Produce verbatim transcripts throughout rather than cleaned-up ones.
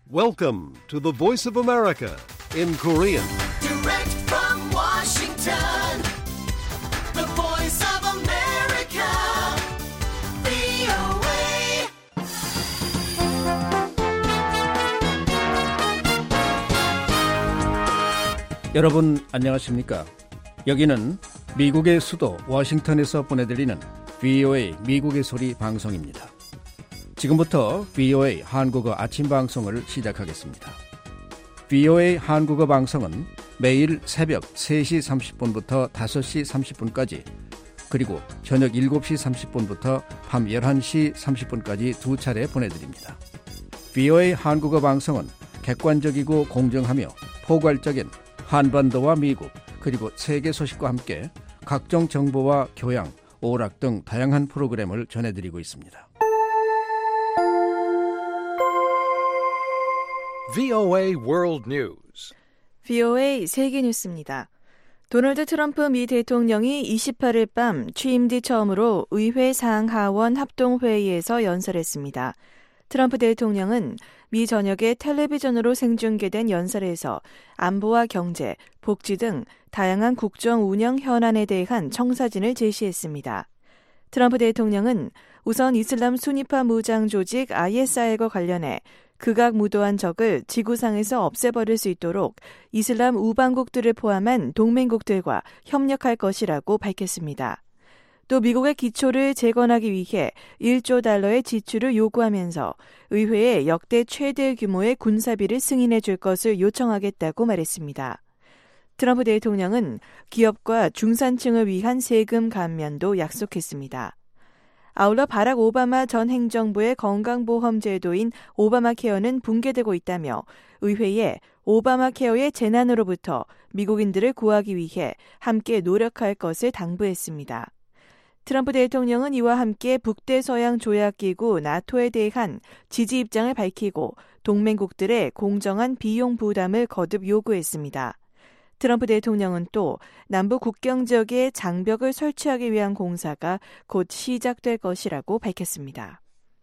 Welcome to the Voice of America in Korean. Direct from Washington, the Voice of America, 브이오에이. 여러분 안녕하십니까? 여기는 미국의 수도 워싱턴에서 보내드리는 브이오에이 미국의 소리 방송입니다. 지금부터 브이오에이 한국어 아침 방송을 시작하겠습니다. 브이오에이 한국어 방송은 매일 새벽 세 시 삼십 분부터 다섯 시 삼십 분까지 그리고 저녁 일곱 시 삼십 분부터 밤 열한 시 삼십 분까지 두 차례 보내드립니다. 브이오에이 한국어 방송은 객관적이고 공정하며 포괄적인 한반도와 미국 그리고 세계 소식과 함께 각종 정보와 교양, 오락 등 다양한 프로그램을 전해드리고 있습니다. 브이오에이 World News. 브이오에이 세계 뉴스입니다. 도널드 트럼프 미 대통령이 이십팔 일 밤 취임 뒤 처음으로 의회 상하원 합동회의에서 연설했습니다. 트럼프 대통령은 미 전역의 텔레비전으로 생중계된 연설에서 안보와 경제, 복지 등 다양한 국정 운영 현안에 대한 청사진을 제시했습니다. 트럼프 대통령은 우선 이슬람 순위파 무장 조직 아이에스아이엘과 관련해 극악무도한 적을 지구상에서 없애버릴 수 있도록 이슬람 우방국들을 포함한 동맹국들과 협력할 것이라고 밝혔습니다. 또 미국의 기초를 재건하기 위해 일조 달러의 지출을 요구하면서 의회에 역대 최대 규모의 군사비를 승인해 줄 것을 요청하겠다고 말했습니다. 트럼프 대통령은 기업과 중산층을 위한 세금 감면도 약속했습니다. 아울러 바락 오바마 전 행정부의 건강보험 제도인 오바마 케어는 붕괴되고 있다며 의회에 오바마 케어의 재난으로부터 미국인들을 구하기 위해 함께 노력할 것을 당부했습니다. 트럼프 대통령은 이와 함께 북대서양 조약기구 나토에 대한 지지 입장을 밝히고 동맹국들의 공정한 비용 부담을 거듭 요구했습니다. 트럼프 대통령은 또 남부 국경 지역에 장벽을 설치하기 위한 공사가 곧 시작될 것이라고 밝혔습니다.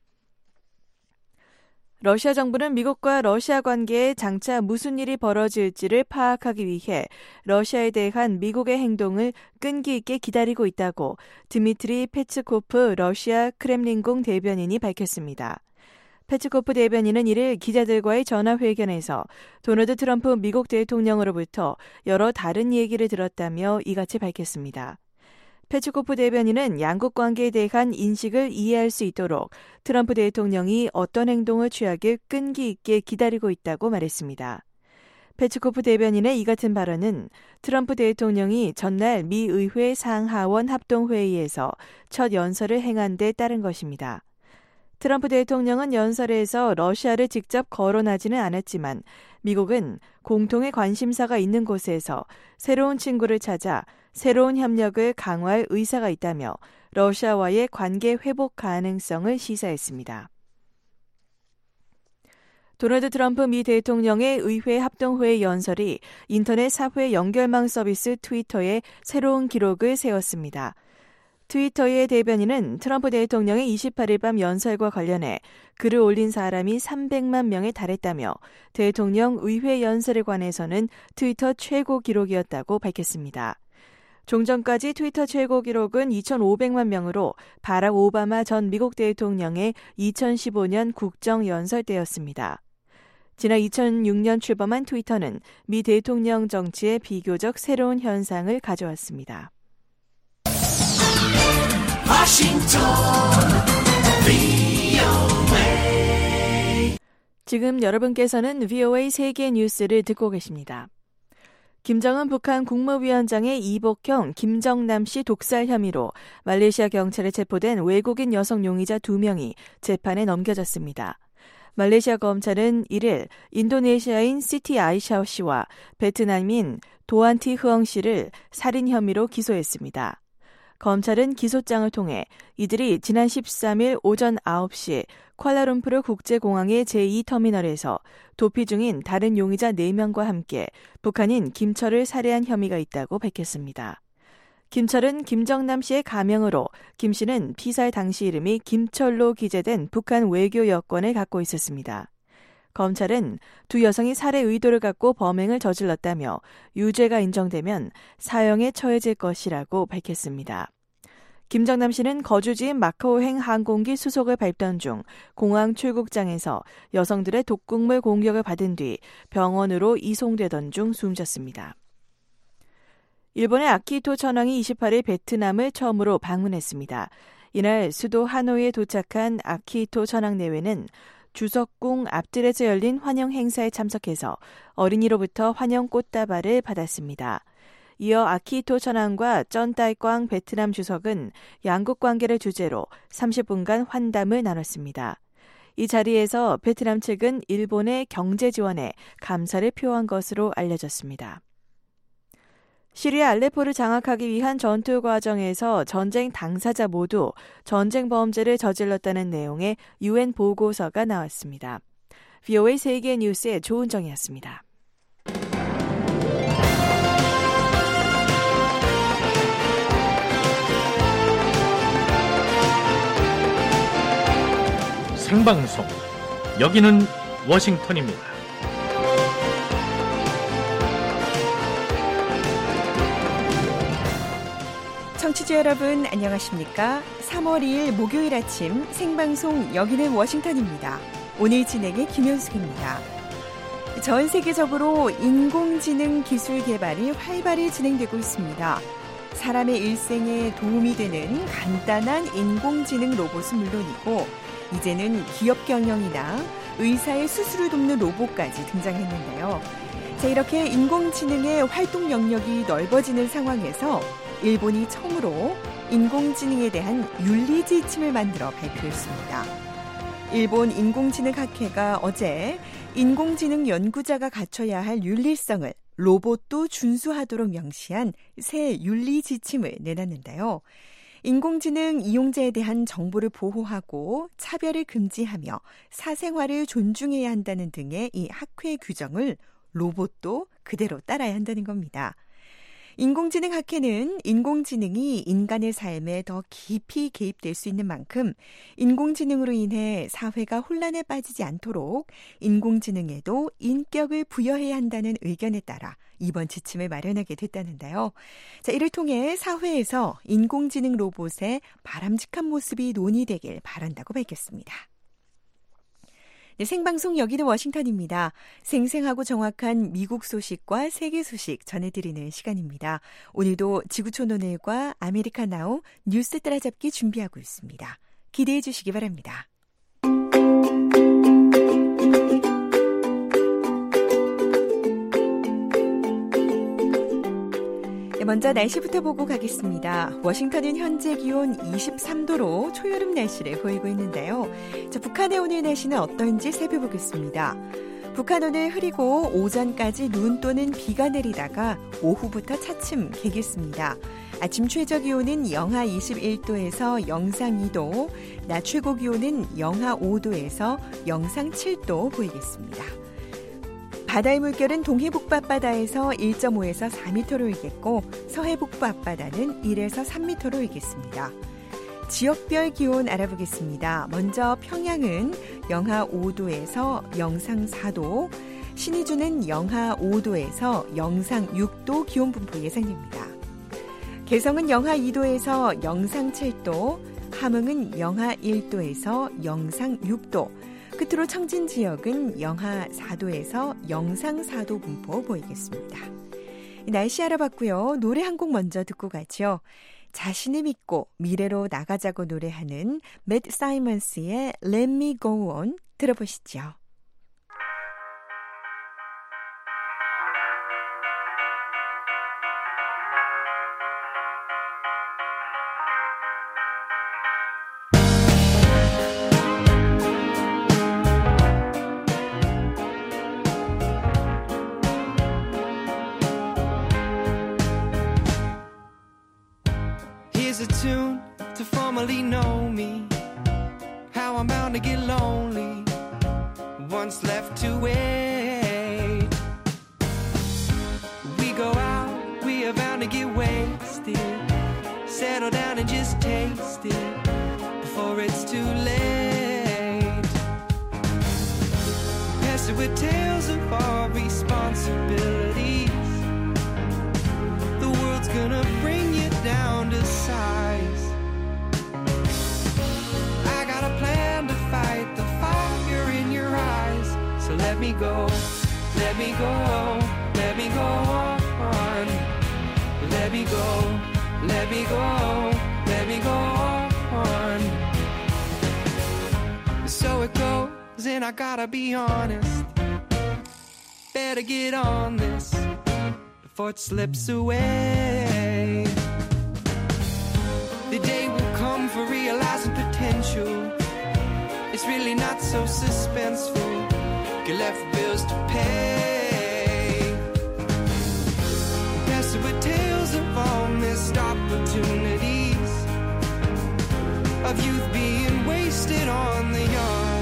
러시아 정부는 미국과 러시아 관계에 장차 무슨 일이 벌어질지를 파악하기 위해 러시아에 대한 미국의 행동을 끈기 있게 기다리고 있다고 드미트리 페스코프 러시아 크렘린궁 대변인이 밝혔습니다. 페스코프 대변인은 이를 기자들과의 전화회견에서 도널드 트럼프 미국 대통령으로부터 여러 다른 얘기를 들었다며 이같이 밝혔습니다. 페스코프 대변인은 양국 관계에 대한 인식을 이해할 수 있도록 트럼프 대통령이 어떤 행동을 취하길 끈기 있게 기다리고 있다고 말했습니다. 페스코프 대변인의 이 같은 발언은 트럼프 대통령이 전날 미 의회 상하원 합동회의에서 첫 연설을 행한 데 따른 것입니다. 트럼프 대통령은 연설에서 러시아를 직접 거론하지는 않았지만 미국은 공통의 관심사가 있는 곳에서 새로운 친구를 찾아 새로운 협력을 강화할 의사가 있다며 러시아와의 관계 회복 가능성을 시사했습니다. 도널드 트럼프 미 대통령의 의회 합동회의 연설이 인터넷 사회 연결망 서비스 트위터에 새로운 기록을 세웠습니다. 트위터의 대변인은 트럼프 대통령의 이십팔 일 밤 연설과 관련해 글을 올린 사람이 삼백만 명에 달했다며 대통령 의회 연설에 관해서는 트위터 최고 기록이었다고 밝혔습니다. 종전까지 트위터 최고 기록은 이천오백만 명으로 바락 오바마 전 미국 대통령의 이천십오 년 국정연설 때였습니다. 지난 이천육 년 출범한 트위터는 미 대통령 정치에 비교적 새로운 현상을 가져왔습니다. 워싱턴 브이오에이. 지금 여러분께서는 브이오에이 세계 뉴스를 듣고 계십니다. 김정은 북한 국무위원장의 이복형 김정남 씨 독살 혐의로 말레이시아 경찰에 체포된 외국인 여성 용의자 두 명이 재판에 넘겨졌습니다. 말레이시아 검찰은 일 일 인도네시아인 시티 아이샤오 씨와 베트남인 도안티 흐엉 씨를 살인 혐의로 기소했습니다. 검찰은 기소장을 통해 이들이 지난 십삼 일 오전 아홉 시 쿠알라룸푸르 국제공항의 제이 터미널에서 도피 중인 다른 용의자 네 명과 함께 북한인 김철을 살해한 혐의가 있다고 밝혔습니다. 김철은 김정남 씨의 가명으로 김 씨는 피살 당시 이름이 김철로 기재된 북한 외교 여권을 갖고 있었습니다. 검찰은 두 여성이 살해 의도를 갖고 범행을 저질렀다며 유죄가 인정되면 사형에 처해질 것이라고 밝혔습니다. 김정남 씨는 거주지인 마카오행 항공기 수속을 밟던 중 공항 출국장에서 여성들의 독극물 공격을 받은 뒤 병원으로 이송되던 중 숨졌습니다. 일본의 아키히토 천황이 이십팔 일 베트남을 처음으로 방문했습니다. 이날 수도 하노이에 도착한 아키히토 천황 내외는 주석궁 앞뜰에서 열린 환영 행사에 참석해서 어린이로부터 환영 꽃다발을 받았습니다. 이어 아키히토 천황과 쩐따이꽝 베트남 주석은 양국 관계를 주제로 삼십 분간 환담을 나눴습니다. 이 자리에서 베트남 측은 일본의 경제 지원에 감사를 표한 것으로 알려졌습니다. 시리아 알레포를 장악하기 위한 전투 과정에서 전쟁 당사자 모두 전쟁 범죄를 저질렀다는 내용의 유엔 보고서가 나왔습니다. 브이오에이 세계 뉴스의 조은정이었습니다. 생방송 여기는 워싱턴입니다. 청취자 여러분 안녕하십니까? 삼월 이일 목요일 아침 생방송 여기는 워싱턴입니다. 오늘 진행의 김현숙입니다. 전 세계적으로 인공지능 기술 개발이 활발히 진행되고 있습니다. 사람의 일생에 도움이 되는 간단한 인공지능 로봇은 물론이고 이제는 기업 경영이나 의사의 수술을 돕는 로봇까지 등장했는데요. 자, 이렇게 인공지능의 활동 영역이 넓어지는 상황에서 일본이 처음으로 인공지능에 대한 윤리 지침을 만들어 발표했습니다. 일본 인공지능학회가 어제 인공지능 연구자가 갖춰야 할 윤리성을 로봇도 준수하도록 명시한 새 윤리 지침을 내놨는데요. 인공지능 이용자에 대한 정보를 보호하고 차별을 금지하며 사생활을 존중해야 한다는 등의 이 학회 규정을 로봇도 그대로 따라야 한다는 겁니다. 인공지능 학회는 인공지능이 인간의 삶에 더 깊이 개입될 수 있는 만큼 인공지능으로 인해 사회가 혼란에 빠지지 않도록 인공지능에도 인격을 부여해야 한다는 의견에 따라 이번 지침을 마련하게 됐다는데요. 자, 이를 통해 사회에서 인공지능 로봇의 바람직한 모습이 논의되길 바란다고 밝혔습니다. 네, 생방송 여기는 워싱턴입니다. 생생하고 정확한 미국 소식과 세계 소식 전해드리는 시간입니다. 오늘도 지구촌 오늘과 아메리카 나우 뉴스 따라잡기 준비하고 있습니다. 기대해 주시기 바랍니다. 먼저 날씨부터 보고 가겠습니다. 워싱턴은 현재 기온 이십삼 도로 초여름 날씨를 보이고 있는데요. 자, 북한의 오늘 날씨는 어떤지 살펴보겠습니다. 북한 오늘 흐리고 오전까지 눈 또는 비가 내리다가 오후부터 차츰 개겠습니다. 아침 최저 기온은 영하 이십일 도에서 영상 이 도, 낮 최고 기온은 영하 오 도에서 영상 칠 도 보이겠습니다. 바다의 물결은 동해 북부 앞바다에서 일 점 오에서 사 미터로 일겠고 서해 북부 앞바다는 일에서 삼 미터로 일겠습니다. 지역별 기온 알아보겠습니다. 먼저 평양은 영하 오 도에서 영상 사 도, 신의주는 영하 오 도에서 영상 육 도 기온 분포 예상됩니다. 개성은 영하 이 도에서 영상 칠 도, 함흥은 영하 일 도에서 영상 육 도, 끝으로 청진 지역은 영하 사 도에서 영상 사 도 분포 보이겠습니다. 날씨 알아봤고요. 노래 한 곡 먼저 듣고 가죠. 자신을 믿고 미래로 나가자고 노래하는 맷 사이먼스의 Let Me Go On 들어보시죠. Here's a tune to formally know me, how I'm bound to get lonely, once left to wait. We go out, we are bound to get wasted, settle down and just taste it, before it's too late. Pass the with tales of our responsibilities. The world's gonna bring you down to size. I got a plan to fight the fire in your eyes. So let me go, let me go, let me go on. Let me go, let me go, let me go on. So it goes, and I gotta be honest. Better get on this before it slips away. The day will come for realizing potential. It's really not so suspenseful. Get left with bills to pay. Yes, with tales of all missed opportunities, of youth being wasted on the young.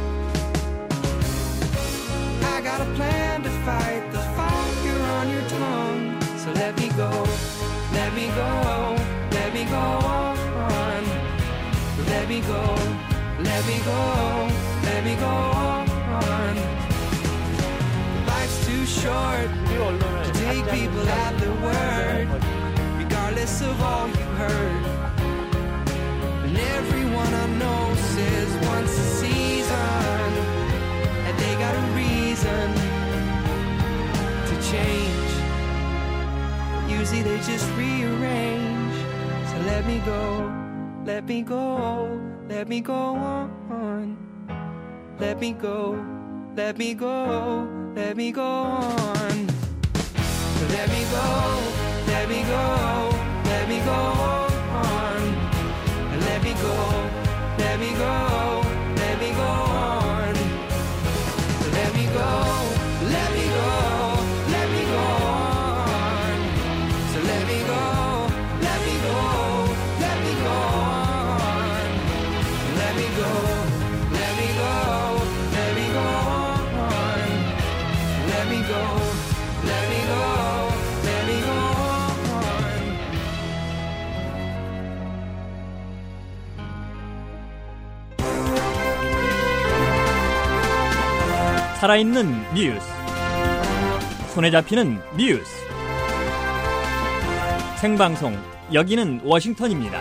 I got a plan to fight the fire on your tongue. So let me go, let me go, let me go on. Let me go, let me go, let me go on. Life's too short to take people at their word, regardless of all you heard. And everyone I know says once a season, and they got a reason to change. Usually they just rearrange. So let me go, let me go, let me go on. Let me go, let me go, let me go on. Let me go, let me go, let me go on. Let me go, let me go, let me go on. Let me go, let me go, let me go on. So let me go, let me go, let me go on. Let me go, let me go, let me go on. Let me go, let me go, let me go on. 살아있는 뉴스, 손에 잡히는 뉴스, 생방송, 여기는 워싱턴입니다.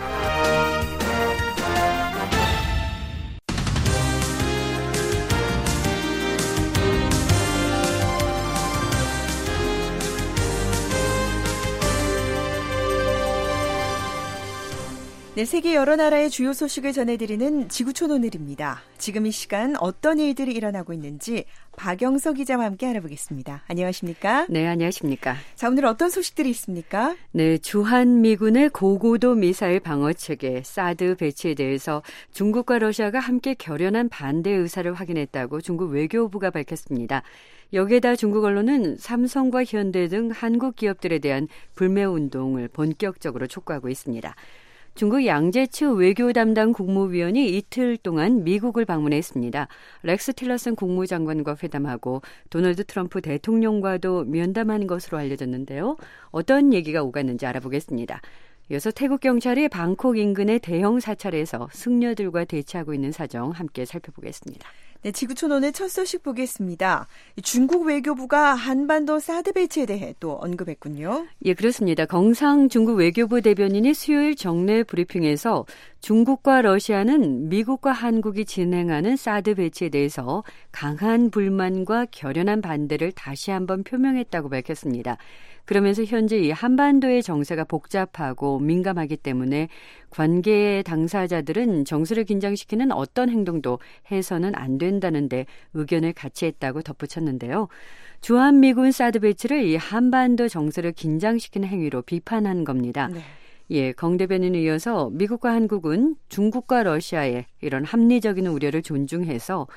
네, 세계 여러 나라의 주요 소식을 전해드리는 지구촌 오늘입니다. 지금 이 시간 어떤 일들이 일어나고 있는지 박영석 기자와 함께 알아보겠습니다. 안녕하십니까? 네, 안녕하십니까? 자, 오늘 어떤 소식들이 있습니까? 네, 주한미군의 고고도 미사일 방어체계 사드 배치에 대해서 중국과 러시아가 함께 결연한 반대 의사를 확인했다고 중국 외교부가 밝혔습니다. 여기에다 중국 언론은 삼성과 현대 등 한국 기업들에 대한 불매 운동을 본격적으로 촉구하고 있습니다. 중국 양재츠 외교 담당 국무위원이 이틀 동안 미국을 방문했습니다. 렉스 틸러슨 국무장관과 회담하고 도널드 트럼프 대통령과도 면담한 것으로 알려졌는데요. 어떤 얘기가 오갔는지 알아보겠습니다. 이어서 태국 경찰이 방콕 인근의 대형 사찰에서 승려들과 대치하고 있는 사정 함께 살펴보겠습니다. 네, 지구촌 오늘 첫 소식 보겠습니다. 중국 외교부가 한반도 사드 배치에 대해 또 언급했군요. 예, 그렇습니다. 경상 중국 외교부 대변인이 수요일 정례 브리핑에서 중국과 러시아는 미국과 한국이 진행하는 사드 배치에 대해서 강한 불만과 결연한 반대를 다시 한번 표명했다고 밝혔습니다. 그러면서 현재 이 한반도의 정세가 복잡하고 민감하기 때문에 관계 당사자들은 정세를 긴장시키는 어떤 행동도 해서는 안 된다는데 의견을 같이 했다고 덧붙였는데요. 주한미군 사드 배치를 이 한반도 정세를 긴장시키는 행위로 비판한 겁니다. 네. 예, 강 대변인에 이어서 미국과 한국은 중국과 러시아의 이런 합리적인 우려를 존중해서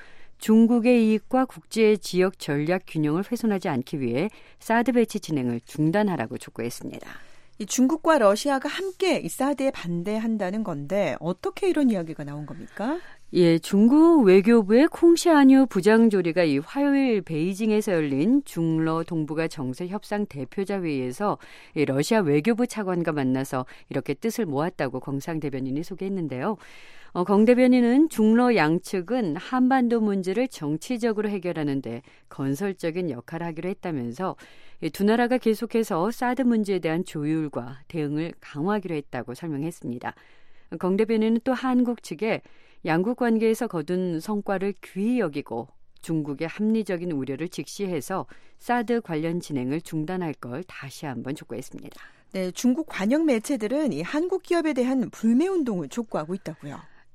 중국의 이익과 국제 지역 전략 균형을 훼손하지 않기 위해 사드 배치 진행을 중단하라고 촉구했습니다. 이 중국과 러시아가 함께 이 사드에 반대한다는 건데 어떻게 이런 이야기가 나온 겁니까? 예, 중국 외교부의 콩시아뉴 부장조리가 이 화요일 베이징에서 열린 중러 동북아 정세 협상 대표자 회의에서 이 러시아 외교부 차관과 만나서 이렇게 뜻을 모았다고 경상 대변인이 소개했는데요. 어, 강 대변인은 중러 양측은 한반도 문제를 정치적으로 해결하는 데 건설적인 역할을 하기로 했다면서 두 나라가 계속해서 사드 문제에 대한 조율과 대응을 강화하기로 했다고 설명했습니다. 강 대변인은 또 한국 측에 양국 관계에서 거둔 성과를 귀히 여기고 중국의 합리적인 우려를 직시해서 사드 관련 진행을 중단할 걸 다시 한번 촉구했습니다. 네, 중국 관영 매체들은 이 한국 기업에 대한 불매 운동을 촉구하고 있다고요.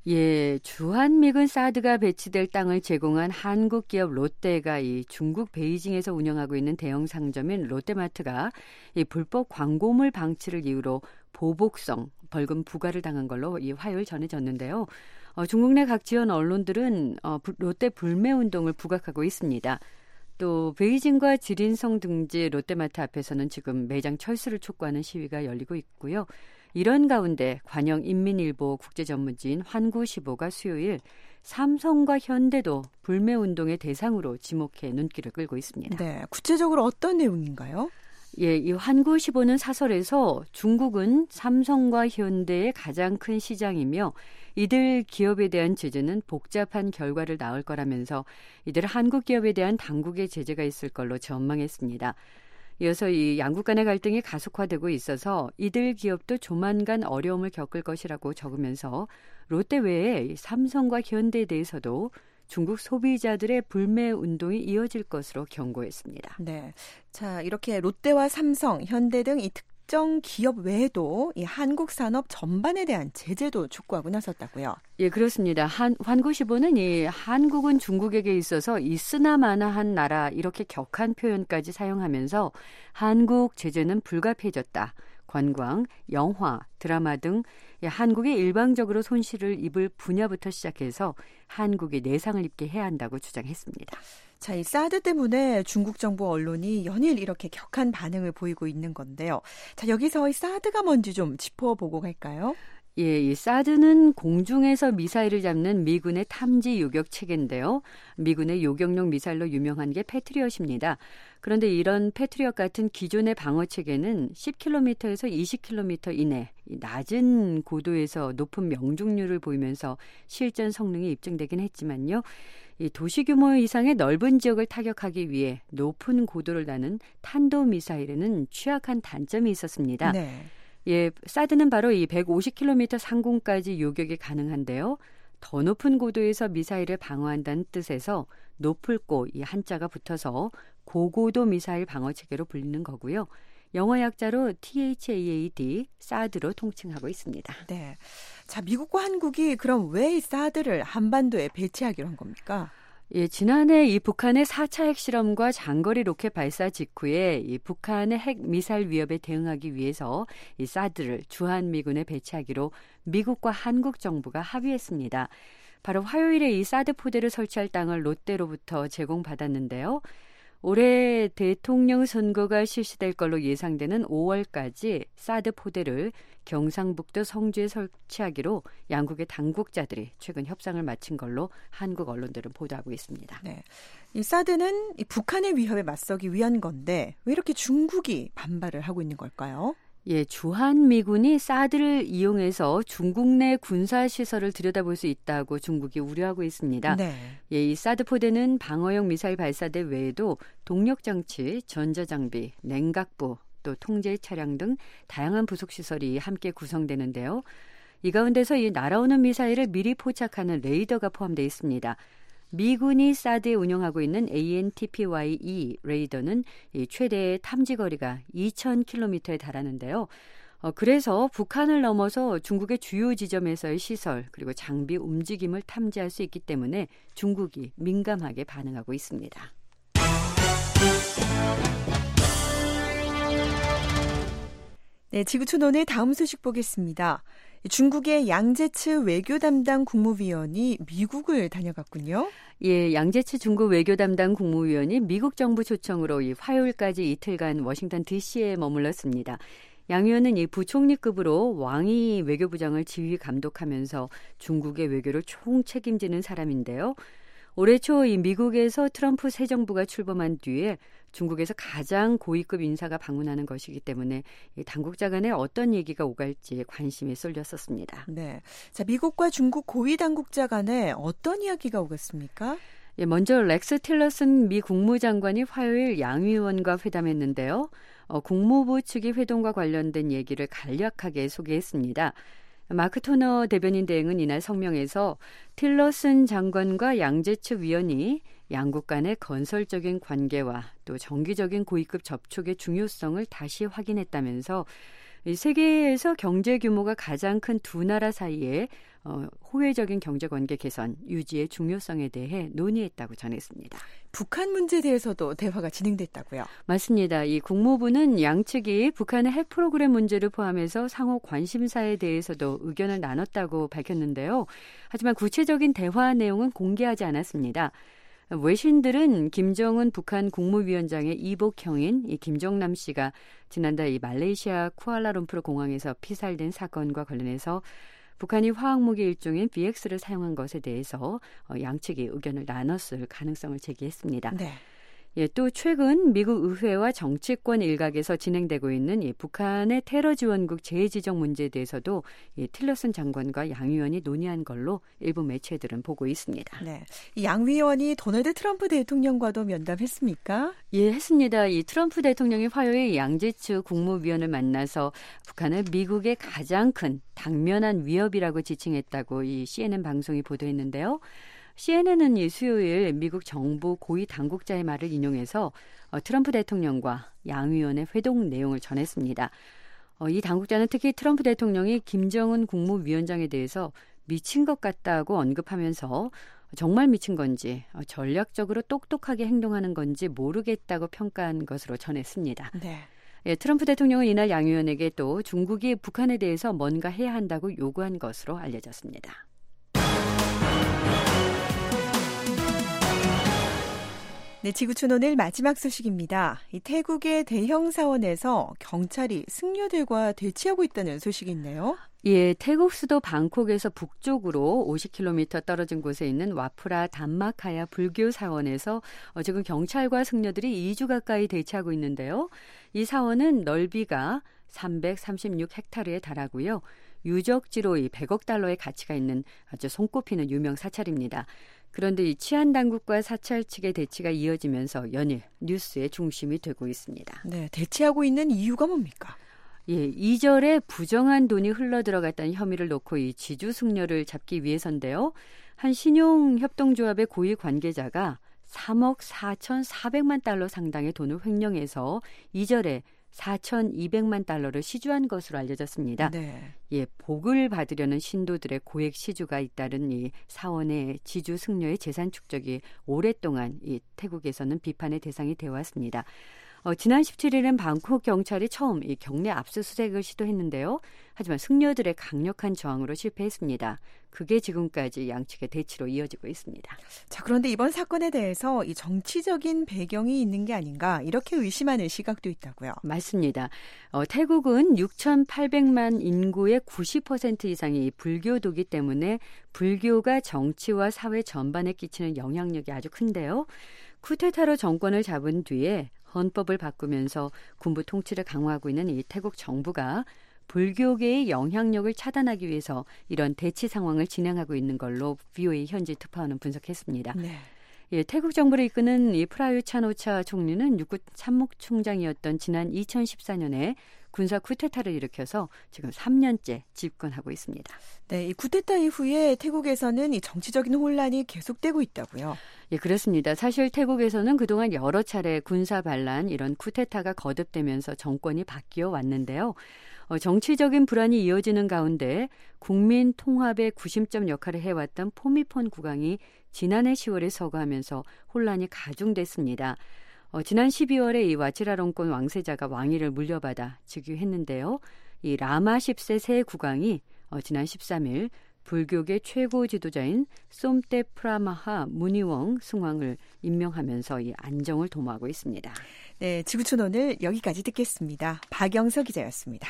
예, 주한미군 사드가 배치될 땅을 제공한 한국 기업 롯데가 이 중국 베이징에서 운영하고 있는 대형 상점인 롯데마트가 이 불법 광고물 방치를 이유로 보복성 벌금 부과를 당한 걸로 이 화요일 전해졌는데요. 어, 중국 내 각 지연 언론들은 어, 롯데 불매 운동을 부각하고 있습니다. 또 베이징과 지린성 등지 롯데마트 앞에서는 지금 매장 철수를 촉구하는 시위가 열리고 있고요. 이런 가운데 관영 인민일보 국제전문지인 환구시보가 수요일 삼성과 현대도 불매운동의 대상으로 지목해 눈길을 끌고 있습니다. 네, 구체적으로 어떤 내용인가요? 예, 이 환구시보는 사설에서 중국은 삼성과 현대의 가장 큰 시장이며 이들 기업에 대한 제재는 복잡한 결과를 낳을 거라면서 이들 한국 기업에 대한 당국의 제재가 있을 걸로 전망했습니다. 이어서 이 양국 간의 갈등이 가속화되고 있어서 이들 기업도 조만간 어려움을 겪을 것이라고 적으면서 롯데 외에 삼성과 현대에 대해서도 중국 소비자들의 불매 운동이 이어질 것으로 경고했습니다. 네, 자 이렇게 롯데와 삼성, 현대 등 이 특정 기업 외에도 이 한국 산업 전반에 대한 제재도 촉구하고 나섰다고요. 예, 그렇습니다. 한, 환구시보는 이 한국은 중국에게 있어서 있으나마나한 나라 이렇게 격한 표현까지 사용하면서 한국 제재는 불가피해졌다. 관광, 영화, 드라마 등 한국이 일방적으로 손실을 입을 분야부터 시작해서 한국이 내상을 입게 해야 한다고 주장했습니다. 자, 이 사드 때문에 중국 정부 언론이 연일 이렇게 격한 반응을 보이고 있는 건데요. 자, 여기서 이 사드가 뭔지 좀 짚어보고 갈까요? 예, 이 사드는 공중에서 미사일을 잡는 미군의 탐지 요격 체계인데요. 미군의 요격용 미사일로 유명한 게 패트리엇입니다. 그런데 이런 패트리엇 같은 기존의 방어 체계는 십 킬로미터에서 이십 킬로미터 이내 낮은 고도에서 높은 명중률을 보이면서 실전 성능이 입증되긴 했지만요. 이 도시 규모 이상의 넓은 지역을 타격하기 위해 높은 고도를 나는 탄도미사일에는 취약한 단점이 있었습니다. 네. 예, 사드는 바로 이 백오십 킬로미터 상공까지 요격이 가능한데요. 더 높은 고도에서 미사일을 방어한다는 뜻에서 높을 고 이 한자가 붙어서 고고도 미사일 방어 체계로 불리는 거고요. 영어 약자로 티에이치에이에이디, 사드로 통칭하고 있습니다. 네. 자, 미국과 한국이 그럼 왜 이 사드를 한반도에 배치하기로 한 겁니까? 예, 지난해 이 북한의 사 차 핵실험과 장거리 로켓 발사 직후에 이 북한의 핵 미사일 위협에 대응하기 위해서 이 사드를 주한미군에 배치하기로 미국과 한국 정부가 합의했습니다. 바로 화요일에 이 사드 포대를 설치할 땅을 롯데로부터 제공받았는데요. 올해 대통령 선거가 실시될 걸로 예상되는 오월까지 사드 포대를 경상북도 성주에 설치하기로 양국의 당국자들이 최근 협상을 마친 걸로 한국 언론들은 보도하고 있습니다. 네, 이 사드는 이 북한의 위협에 맞서기 위한 건데 왜 이렇게 중국이 반발을 하고 있는 걸까요? 예, 주한미군이 사드를 이용해서 중국 내 군사시설을 들여다볼 수 있다고 중국이 우려하고 있습니다. 네. 예, 이 사드 포대는 방어용 미사일 발사대 외에도 동력장치, 전자장비, 냉각부, 또 통제 차량 등 다양한 부속시설이 함께 구성되는데요. 이 가운데서 이 날아오는 미사일을 미리 포착하는 레이더가 포함되어 있습니다. 미군이 사드에 운영하고 있는 에이엔티피와이 이 레이더는 최대 탐지 거리가 이천 킬로미터에 달하는데요. 어, 그래서 북한을 넘어서 중국의 주요 지점에서의 시설 그리고 장비 움직임을 탐지할 수 있기 때문에 중국이 민감하게 반응하고 있습니다. 네, 지구촌오늘 다음 소식 보겠습니다. 중국의 양제츠 외교 담당 국무위원이 미국을 다녀갔군요. 예, 양제츠 중국 외교 담당 국무위원이 미국 정부 초청으로 이 화요일까지 이틀간 워싱턴 디씨에 머물렀습니다. 양 의원은 이 부총리급으로 왕이 외교부장을 지휘 감독하면서 중국의 외교를 총 책임지는 사람인데요. 올해 초 이 미국에서 트럼프 새 정부가 출범한 뒤에 중국에서 가장 고위급 인사가 방문하는 것이기 때문에 이 당국자 간에 어떤 얘기가 오갈지 관심이 쏠렸었습니다. 네, 자 미국과 중국 고위 당국자 간에 어떤 이야기가 오갔습니까? 예, 먼저 렉스 틸러슨 미 국무장관이 화요일 양 의원과 회담했는데요. 어, 국무부 측이 회동과 관련된 얘기를 간략하게 소개했습니다. 마크 토너 대변인 대행은 이날 성명에서 틸러슨 장관과 양재 측 위원이 양국 간의 건설적인 관계와 또 정기적인 고위급 접촉의 중요성을 다시 확인했다면서 세계에서 경제 규모가 가장 큰 두 나라 사이에 어, 호혜적인 경제관계 개선, 유지의 중요성에 대해 논의했다고 전했습니다. 북한 문제에 대해서도 대화가 진행됐다고요? 맞습니다. 이 국무부는 양측이 북한의 핵 프로그램 문제를 포함해서 상호 관심사에 대해서도 의견을 나눴다고 밝혔는데요. 하지만 구체적인 대화 내용은 공개하지 않았습니다. 외신들은 김정은 북한 국무위원장의 이복형인 이 김정남 씨가 지난달 이 말레이시아 쿠알라룸푸르 공항에서 피살된 사건과 관련해서 북한이 화학무기 일종인 비엑스를 사용한 것에 대해서 양측이 의견을 나눴을 가능성을 제기했습니다. 네. 예, 또 최근 미국 의회와 정치권 일각에서 진행되고 있는 이 북한의 테러 지원국 재지정 문제에 대해서도 이 틸러슨 장관과 양 의원이 논의한 걸로 일부 매체들은 보고 있습니다. 네, 이 양 의원이 도널드 트럼프 대통령과도 면담했습니까? 예, 했습니다. 이 트럼프 대통령이 화요일 양재 측 국무위원을 만나서 북한을 미국의 가장 큰 당면한 위협이라고 지칭했다고 이 씨엔엔 방송이 보도했는데요. 씨엔엔은 이 수요일 미국 정부 고위 당국자의 말을 인용해서 어, 트럼프 대통령과 양 의원의 회동 내용을 전했습니다. 어, 이 당국자는 특히 트럼프 대통령이 김정은 국무위원장에 대해서 미친 것 같다고 언급하면서 정말 미친 건지 어, 전략적으로 똑똑하게 행동하는 건지 모르겠다고 평가한 것으로 전했습니다. 네. 예, 트럼프 대통령은 이날 양 의원에게 또 중국이 북한에 대해서 뭔가 해야 한다고 요구한 것으로 알려졌습니다. 네, 지구촌 오늘 마지막 소식입니다. 이 태국의 대형 사원에서 경찰이 승려들과 대치하고 있다는 소식이 있네요. 예, 태국 수도 방콕에서 북쪽으로 오십 킬로미터 떨어진 곳에 있는 와프라 단마카야 불교 사원에서 어, 지금 경찰과 승려들이 이 주 가까이 대치하고 있는데요. 이 사원은 넓이가 삼백삼십육 헥타르에 달하고요. 유적지로 이 백억 달러의 가치가 있는 아주 손꼽히는 유명 사찰입니다. 그런데 이 치안 당국과 사찰 측의 대치가 이어지면서 연일 뉴스의 중심이 되고 있습니다. 네, 대치하고 있는 이유가 뭡니까? 예, 이절에 부정한 돈이 흘러들어갔다는 혐의를 놓고 이 지주 승려를 잡기 위해서인데요. 한 신용협동조합의 고위 관계자가 삼억 사천사백만 달러 상당의 돈을 횡령해서 이절에 사천이백만 달러를 시주한 것으로 알려졌습니다. 네. 예, 복을 받으려는 신도들의 고액 시주가 잇따른 이 사원의 지주 승려의 재산 축적이 오랫동안 이 태국에서는 비판의 대상이 되어 왔습니다. 어, 지난 십칠일엔 방콕 경찰이 처음 이 경내 압수수색을 시도했는데요. 하지만 승려들의 강력한 저항으로 실패했습니다. 그게 지금까지 양측의 대치로 이어지고 있습니다. 자, 그런데 이번 사건에 대해서 이 정치적인 배경이 있는 게 아닌가 이렇게 의심하는 시각도 있다고요. 맞습니다. 어, 태국은 육천팔백만 인구의 구십 퍼센트 이상이 불교도기 때문에 불교가 정치와 사회 전반에 끼치는 영향력이 아주 큰데요. 쿠데타로 정권을 잡은 뒤에 헌법을 바꾸면서 군부 통치를 강화하고 있는 이 태국 정부가 불교계의 영향력을 차단하기 위해서 이런 대치 상황을 진행하고 있는 걸로 브이오에이 현지 특파원은 분석했습니다. 네. 예, 태국 정부를 이끄는 이 프라유 찬오차 총리는 육군 참모총장이었던 지난 이천십사년에 군사 쿠데타를 일으켜서 지금 삼 년째 집권하고 있습니다. 네, 이 쿠데타 이후에 태국에서는 이 정치적인 혼란이 계속되고 있다고요. 예, 그렇습니다. 사실 태국에서는 그동안 여러 차례 군사 반란, 이런 쿠데타가 거듭되면서 정권이 바뀌어 왔는데요. 어, 정치적인 불안이 이어지는 가운데 국민 통합의 구심점 역할을 해왔던 포미폰 국왕이 지난해 시월에 서거하면서 혼란이 가중됐습니다. 어, 지난 십이월에 이 와치라롱콘 왕세자가 왕위를 물려받아 즉위했는데요. 이 라마 십 세 새 국왕이 어, 지난 십삼일 불교계 최고 지도자인 솜떼 프라마하 무니웡 승왕을 임명하면서 이 안정을 도모하고 있습니다. 네, 지구촌 오늘 여기까지 듣겠습니다. 박영서 기자였습니다.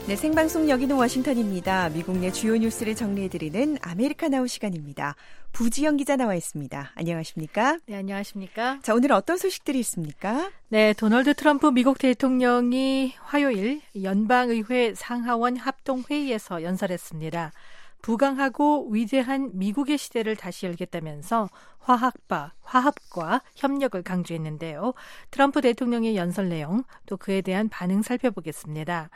네, 생방송 여기는 워싱턴입니다. 미국 내 주요 뉴스를 정리해드리는 아메리카나우 시간입니다. 부지영 기자 나와 있습니다. 안녕하십니까? 네, 안녕하십니까? 자, 오늘 어떤 소식들이 있습니까? 네, 도널드 트럼프 미국 대통령이 화요일 연방의회 상하원 합동회의에서 연설했습니다. 부강하고 위대한 미국의 시대를 다시 열겠다면서 화합과, 화합과 협력을 강조했는데요. 트럼프 대통령의 연설 내용, 또 그에 대한 반응 살펴보겠습니다.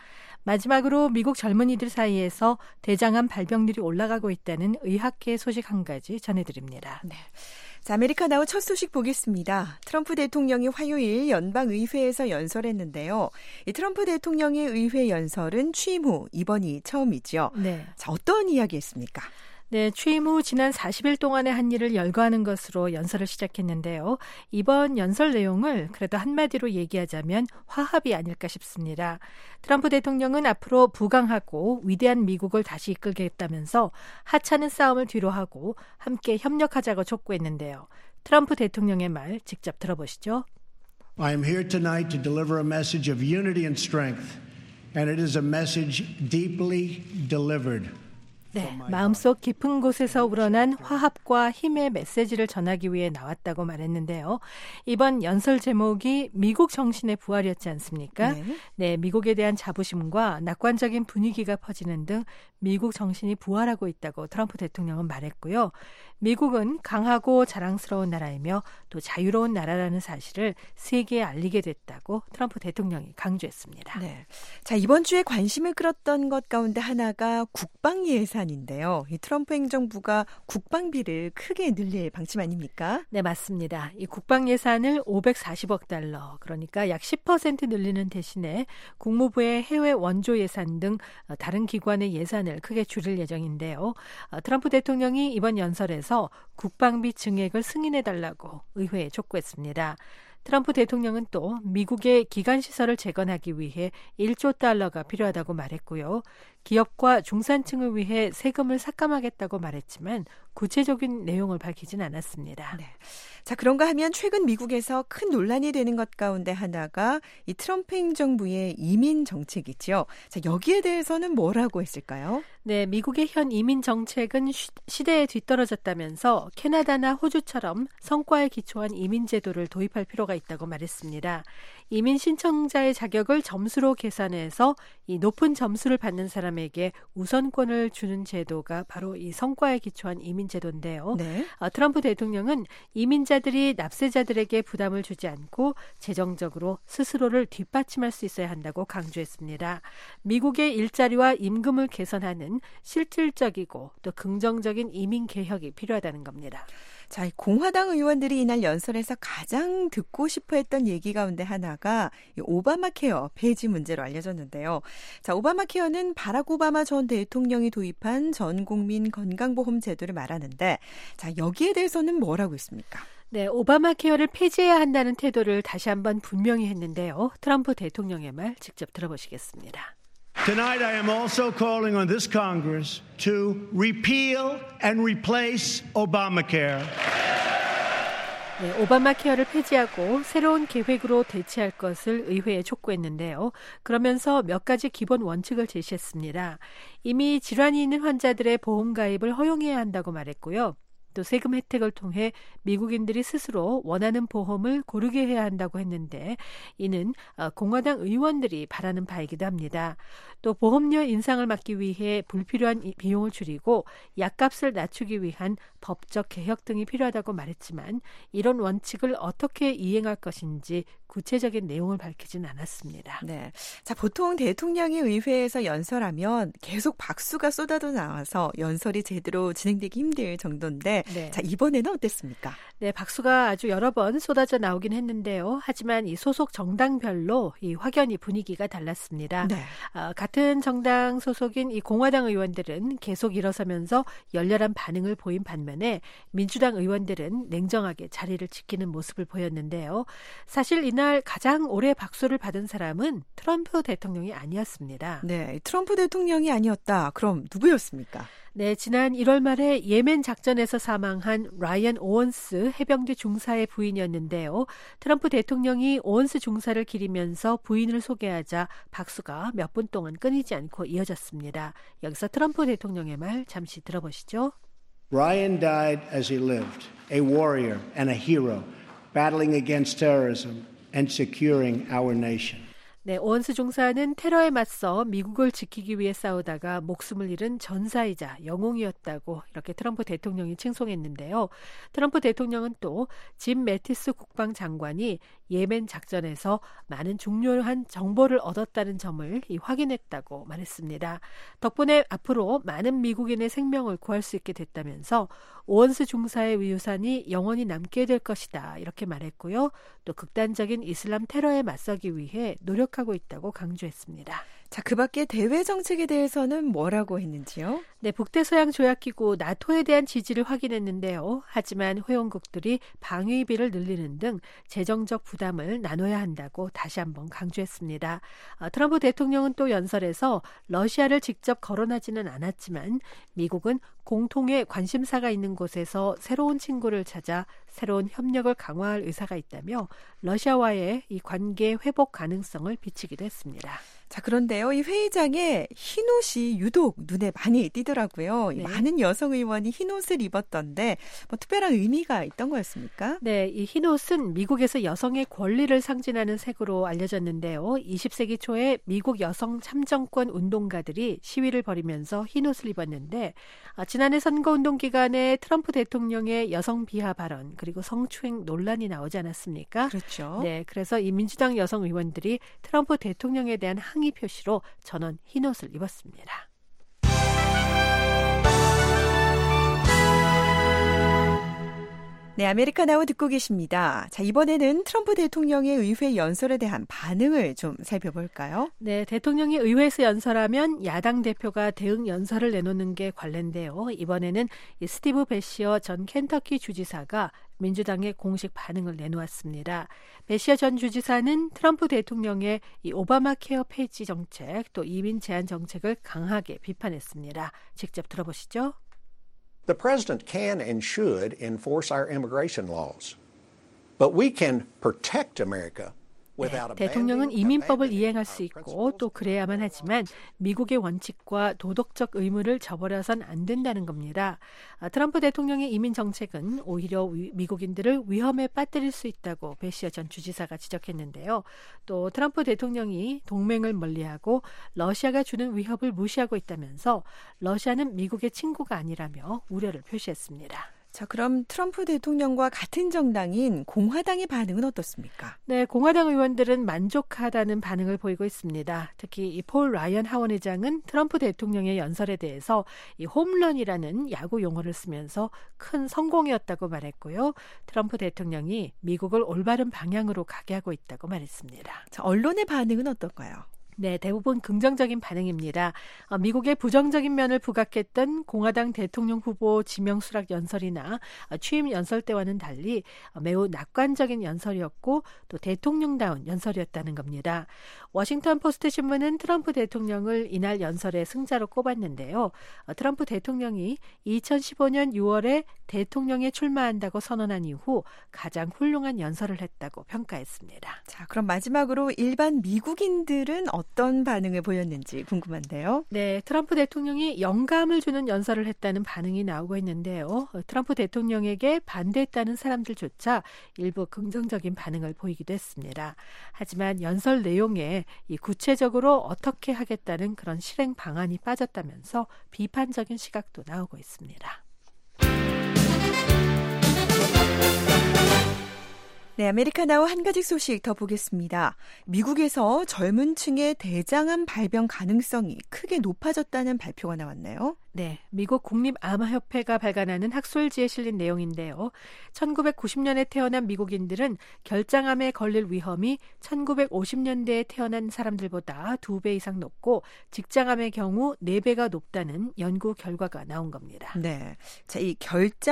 마지막으로 미국 젊은이들 사이에서 대장암 발병률이 올라가고 있다는 의학계 소식 한 가지 전해드립니다. 네. 자, 아메리카나우 첫 소식 보겠습니다. 트럼프 대통령이 화요일 연방의회에서 연설했는데요. 이 트럼프 대통령의 의회 연설은 취임 후 이번이 처음이죠. 네. 자, 어떤 이야기였습니까? 네, 취임 후 지난 사십 일 동안의 한 일을 열거하는 것으로 연설을 시작했는데요. 이번 연설 내용을 그래도 한마디로 얘기하자면 화합이 아닐까 싶습니다. 트럼프 대통령은 앞으로 부강하고 위대한 미국을 다시 이끌겠다면서 하찮은 싸움을 뒤로하고 함께 협력하자고 촉구했는데요. 트럼프 대통령의 말 직접 들어보시죠. I am here tonight to deliver a message of unity and strength, and it is a message deeply delivered. 네, 마음속 깊은 곳에서 우러난 화합과 힘의 메시지를 전하기 위해 나왔다고 말했는데요. 이번 연설 제목이 미국 정신의 부활이었지 않습니까? 네. 네, 미국에 대한 자부심과 낙관적인 분위기가 퍼지는 등 미국 정신이 부활하고 있다고 트럼프 대통령은 말했고요. 미국은 강하고 자랑스러운 나라이며 또 자유로운 나라라는 사실을 세계에 알리게 됐다고 트럼프 대통령이 강조했습니다. 네. 자, 이번 주에 관심을 끌었던 것 가운데 하나가 국방 예산인데요. 이 트럼프 행정부가 국방비를 크게 늘릴 방침 아닙니까? 네, 맞습니다. 이 국방 예산을 오백사십억 달러, 그러니까 약 십 퍼센트 늘리는 대신에 국무부의 해외 원조 예산 등 다른 기관의 예산을 크게 줄일 예정인데요. 트럼프 대통령이 이번 연설에서 국방비 증액을 승인해달라고 의회에 촉구했습니다. 트럼프 대통령은 또 미국의 기관시설을 재건하기 위해 일조 달러가 필요하다고 말했고요. 기업과 중산층을 위해 세금을 삭감하겠다고 말했지만 구체적인 내용을 밝히진 않았습니다. 네. 자, 그런가 하면 최근 미국에서 큰 논란이 되는 것 가운데 하나가 이 트럼프 행정부의 이민 정책이죠. 자, 여기에 대해서는 뭐라고 했을까요? 네, 미국의 현 이민 정책은 시대에 뒤떨어졌다면서 캐나다나 호주처럼 성과에 기초한 이민 제도를 도입할 필요가 있다고 말했습니다. 이민 신청자의 자격을 점수로 계산해서 이 높은 점수를 받는 사람에게 우선권을 주는 제도가 바로 이 성과에 기초한 이민 제도인데요. 네. 어, 트럼프 대통령은 이민자들이 납세자들에게 부담을 주지 않고 재정적으로 스스로를 뒷받침할 수 있어야 한다고 강조했습니다. 미국의 일자리와 임금을 개선하는 실질적이고 또 긍정적인 이민 개혁이 필요하다는 겁니다. 자, 공화당 의원들이 이날 연설에서 가장 듣고 싶어 했던 얘기 가운데 하나가 이 오바마 케어 폐지 문제로 알려졌는데요. 자, 오바마 케어는 바락 오바마 전 대통령이 도입한 전 국민 건강보험 제도를 말하는데, 자, 여기에 대해서는 뭐라고 했습니까? 네, 오바마 케어를 폐지해야 한다는 태도를 다시 한번 분명히 했는데요. 트럼프 대통령의 말 직접 들어보시겠습니다. Tonight I am also calling on this Congress to repeal and replace Obamacare. 네, 오바마 케어를 폐지하고 새로운 계획으로 대체할 것을 의회에 촉구했는데요. 그러면서 몇 가지 기본 원칙을 제시했습니다. 이미 질환이 있는 환자들의 보험 가입을 허용해야 한다고 말했고요. 또 세금 혜택을 통해 미국인들이 스스로 원하는 보험을 고르게 해야 한다고 했는데 이는 공화당 의원들이 바라는 바이기도 합니다. 또 보험료 인상을 막기 위해 불필요한 비용을 줄이고 약값을 낮추기 위한 법적 개혁 등이 필요하다고 말했지만 이런 원칙을 어떻게 이행할 것인지 구체적인 내용을 밝히진 않았습니다. 네, 자, 보통 대통령이 의회에서 연설하면 계속 박수가 쏟아져 나와서 연설이 제대로 진행되기 힘들 정도인데 네. 자, 이번에는 어땠습니까? 네, 박수가 아주 여러 번 쏟아져 나오긴 했는데요. 하지만 이 소속 정당별로 이 확연히 분위기가 달랐습니다. 네. 어, 같은 정당 소속인 이 공화당 의원들은 계속 일어서면서 열렬한 반응을 보인 반면에 민주당 의원들은 냉정하게 자리를 지키는 모습을 보였는데요. 사실 이날 이날 가장 오래 박수를 받은 사람은 트럼프 대통령이 아니었습니다. 네, 트럼프 대통령이 아니었다. 그럼 누구였습니까? 네, 지난 일월 말에 예멘 작전에서 사망한 라이언 오원스 해병대 중사의 부인이었는데요. 트럼프 대통령이 오원스 중사를 기리면서 부인을 소개하자 박수가 몇 분 동안 끊이지 않고 이어졌습니다. 여기서 트럼프 대통령의 말 잠시 들어보시죠. Ryan died as he lived, a warrior and a hero, battling against terrorism and securing our nation. 네, 오원스 중사는 테러에 맞서 미국을 지키기 위해 싸우다가 목숨을 잃은 전사이자 영웅이었다고 이렇게 트럼프 대통령이 칭송했는데요. 트럼프 대통령은 또 짐 매티스 국방장관이 예멘 작전에서 많은 중요한 정보를 얻었다는 점을 확인했다고 말했습니다. 덕분에 앞으로 많은 미국인의 생명을 구할 수 있게 됐다면서 오원스 중사의 유산이 영원히 남게 될 것이다 이렇게 말했고요. 또 극단적인 이슬람 테러에 맞서기 위해 노력하고 있다고 강조했습니다. 자, 그 밖에 대외 정책에 대해서는 뭐라고 했는지요? 네, 북대서양 조약기구 나토에 대한 지지를 확인했는데요. 하지만 회원국들이 방위비를 늘리는 등 재정적 부담을 나눠야 한다고 다시 한번 강조했습니다. 아, 트럼프 대통령은 또 연설에서 러시아를 직접 거론하지는 않았지만 미국은 공통의 관심사가 있는 곳에서 새로운 친구를 찾아 새로운 협력을 강화할 의사가 있다며 러시아와의 이 관계 회복 가능성을 비치기도 했습니다. 자, 그런데요, 이 회의장에 흰옷이 유독 눈에 많이 띄더라고요. 네. 많은 여성 의원이 흰옷을 입었던데 뭐 특별한 의미가 있던 거였습니까? 네, 이 흰옷은 미국에서 여성의 권리를 상징하는 색으로 알려졌는데요. 이십 세기 초에 미국 여성 참정권 운동가들이 시위를 벌이면서 흰옷을 입었는데 아, 지난해 선거운동 기간에 트럼프 대통령의 여성 비하 발언 그리고 성추행 논란이 나오지 않았습니까? 그렇죠. 네, 그래서 이 민주당 여성 의원들이 트럼프 대통령에 대한 항의 표시로 전원 흰옷을 입었습니다. 네, 아메리카나우 듣고 계십니다. 자, 이번에는 트럼프 대통령의 의회 연설에 대한 반응을 좀 살펴볼까요? 네, 대통령이 의회에서 연설하면 야당 대표가 대응 연설을 내놓는 게 관례인데요. 이번에는 이 스티브 배시어 전 켄터키 주지사가 민주당의 공식 반응을 내놓았습니다. 배시어 전 주지사는 트럼프 대통령의 이 오바마 케어 폐지 정책 또 이민 제한 정책을 강하게 비판했습니다. 직접 들어보시죠. The president can and should enforce our immigration laws, but we can protect America. 네, 대통령은 이민법을 이행할 수 있고 또 그래야만 하지만 미국의 원칙과 도덕적 의무를 저버려선 안 된다는 겁니다. 아, 트럼프 대통령의 이민 정책은 오히려 위, 미국인들을 위험에 빠뜨릴 수 있다고 배시어 전 주지사가 지적했는데요. 또 트럼프 대통령이 동맹을 멀리하고 러시아가 주는 위협을 무시하고 있다면서 러시아는 미국의 친구가 아니라며 우려를 표시했습니다. 자, 그럼 트럼프 대통령과 같은 정당인 공화당의 반응은 어떻습니까? 네, 공화당 의원들은 만족하다는 반응을 보이고 있습니다. 특히 이 폴 라이언 하원의장은 트럼프 대통령의 연설에 대해서 이 홈런이라는 야구 용어를 쓰면서 큰 성공이었다고 말했고요. 트럼프 대통령이 미국을 올바른 방향으로 가게 하고 있다고 말했습니다. 자, 언론의 반응은 어떨까요? 네, 대부분 긍정적인 반응입니다. 어, 미국의 부정적인 면을 부각했던 공화당 대통령 후보 지명 수락 연설이나 어, 취임 연설 때와는 달리 어, 매우 낙관적인 연설이었고 또 대통령다운 연설이었다는 겁니다. 워싱턴 포스트 신문은 트럼프 대통령을 이날 연설의 승자로 꼽았는데요. 어, 트럼프 대통령이 이천십오 년 유월에 대통령에 출마한다고 선언한 이후 가장 훌륭한 연설을 했다고 평가했습니다. 자, 그럼 마지막으로 일반 미국인들은 어떤 반응을 보였는지 궁금한데요. 네, 트럼프 대통령이 영감을 주는 연설을 했다는 반응이 나오고 있는데요. 트럼프 대통령에게 반대했다는 사람들조차 일부 긍정적인 반응을 보이기도 했습니다. 하지만 연설 내용에 이 구체적으로 어떻게 하겠다는 그런 실행 방안이 빠졌다면서 비판적인 시각도 나오고 있습니다. 네, 아메리카나우 한 가지 소식 더 보겠습니다. 미국에서 젊은 층의 대장암 발병 가능성이 크게 높아졌다는 발표가 나왔네요. 네, 미국 국립암협회가 발간하는 학술지에 실린 내용인데요. 천구백구십 년에 태어난 미국인들은 결장암에 걸릴 위험이 천구백오십 년대에 태어난 사람들보다 두 배 이상 높고 직장암의 경우 네 배가 높다는 연구 결과가 나온 겁니다. 네, 자, 이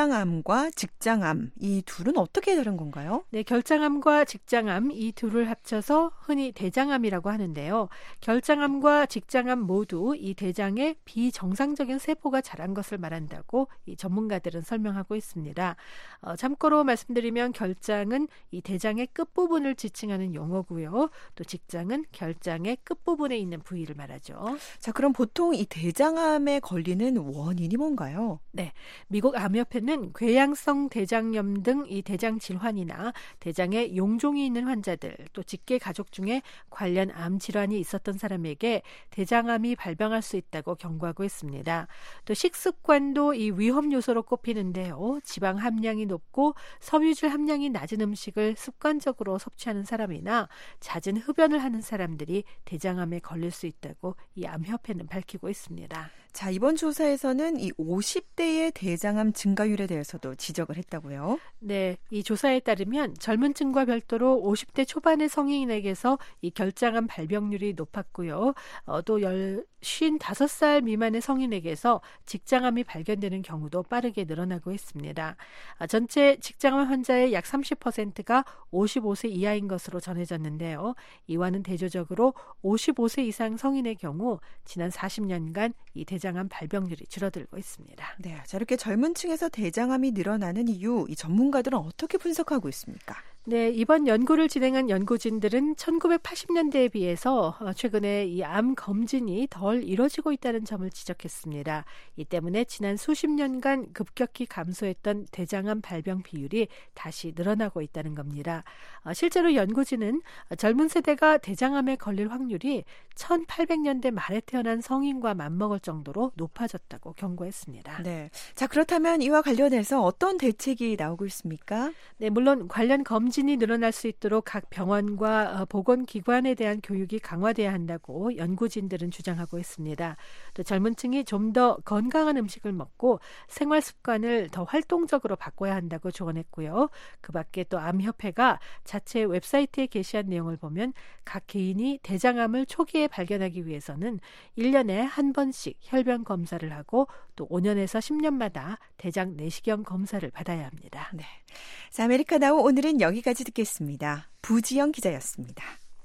결장암과 직장암 이 둘은 어떻게 다른 건가요? 네, 결장암과 직장암 이 둘을 합쳐서 흔히 대장암이라고 하는데요. 결장암과 직장암 모두 이 대장에 비정상적인 세포가 자란 것을 말한다고 이 전문가들은 설명하고 있습니다. 어, 참고로 말씀드리면 결장은 이 대장의 끝부분을 지칭하는 용어고요. 또 직장은 결장의 끝부분에 있는 부위를 말하죠. 자, 그럼 보통 이 대장암에 걸리는 원인이 뭔가요? 네, 미국 암협회는 궤양성 대장염 등 이 대장 질환이나 대장에 용종이 있는 환자들, 또 직계 가족 중에 관련 암 질환이 있었던 사람에게 대장암이 발병할 수 있다고 경고하고 있습니다. 또 식습관도 이 위험 요소로 꼽히는데요. 지방 함량이 높고 섬유질 함량이 낮은 음식을 습관적으로 섭취하는 사람이나 잦은 흡연을 하는 사람들이 대장암에 걸릴 수 있다고 이 암협회는 밝히고 있습니다. 자, 이번 조사에서는 이 오십 대의 대장암 증가율에 대해서도 지적을 했다고요? 네, 이 조사에 따르면 젊은 층과 별도로 오십 대 초반의 성인에게서 이 결장암 발병률이 높았고요. 어, 또 오십오 살 미만의 성인에게서 직장암이 발견되는 경우도 빠르게 늘어나고 있습니다. 아, 전체 직장암 환자의 약 삼십 퍼센트가 오십오 세 이하인 것으로 전해졌는데요. 이와는 대조적으로 오십오 세 이상 성인의 경우 지난 사십 년간 이 대장암 발병률이 줄어들고 있습니다. 네, 자, 이렇게 젊은 층에서 대장암이 늘어나는 이유, 이 전문가들은 어떻게 분석하고 있습니까? 네, 이번 연구를 진행한 연구진들은 천구백팔십 년대에 비해서 최근에 이 암 검진이 덜 이뤄지고 있다는 점을 지적했습니다. 이 때문에 지난 수십 년간 급격히 감소했던 대장암 발병 비율이 다시 늘어나고 있다는 겁니다. 실제로 연구진은 젊은 세대가 대장암에 걸릴 확률이 천팔백 년대 말에 태어난 성인과 맞먹을 정도로 높아졌다고 경고했습니다. 네, 자, 그렇다면 이와 관련해서 어떤 대책이 나오고 있습니까? 네, 물론 관련 검진이 늘어날 수 있도록 각 병원과 보건기관에 대한 교육이 강화돼야 한다고 연구진들은 주장하고 있습니다. 또 젊은 층이 좀 더 건강한 음식을 먹고 생활 습관을 더 활동적으로 바꿔야 한다고 조언했고요. 그 밖에 또 암협회가 자체 웹사이트에 게시한 내용을 보면 각 개인이 대장암을 초기에 발견하기 위해서는 일 년에 한 번씩 혈변 검사를 하고 또 오 년에서 십 년마다 대장 내시경 검사를 받아야 합니다. 네, 자, 아메리카 나우 오늘은 여기까지 듣겠습니다. 부지영 기자였습니다.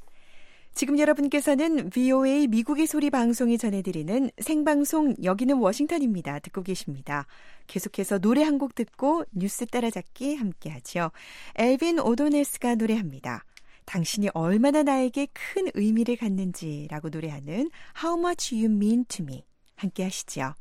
지금 여러분께서는 브이오에이 미국의 소리 방송이 전해드리는 생방송 여기는 워싱턴입니다. 듣고 계십니다. 계속해서 노래 한 곡 듣고 뉴스 따라잡기 함께하죠. 엘빈 오도네스가 노래합니다. 당신이 얼마나 나에게 큰 의미를 갖는지라고 노래하는 How Much You Mean to Me 함께 하시죠.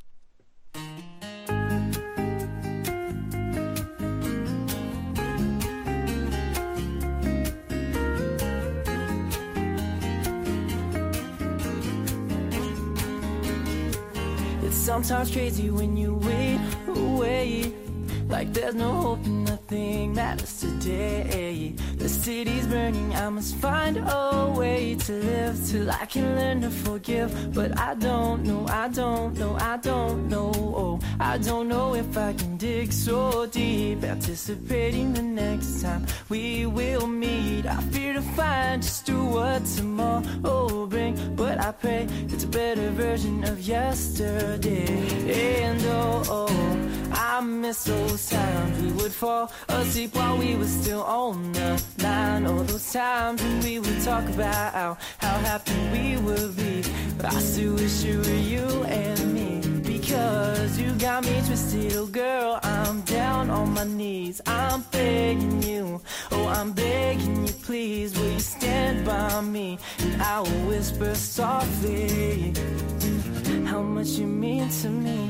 Sometimes crazy when you wait, wait, like there's no hope and nothing matters today. The city's burning, I must find a way to live till I can learn to forgive. But I don't know, I don't know, I don't know. Oh, I don't know if I can dig so deep, anticipating the next time we will meet. I fear to find just do what tomorrow will bring, but I pray it's a better version of yesterday. And oh, oh, I miss those times we would fall asleep while we were still on the line. All those times when we would talk about how, how happy we would be. But I still wish it were you and me, because you got me twisted. Oh girl, I'm down on my knees, I'm begging you, oh I'm begging you, please will you stand by me? And I will whisper softly how much you mean to me,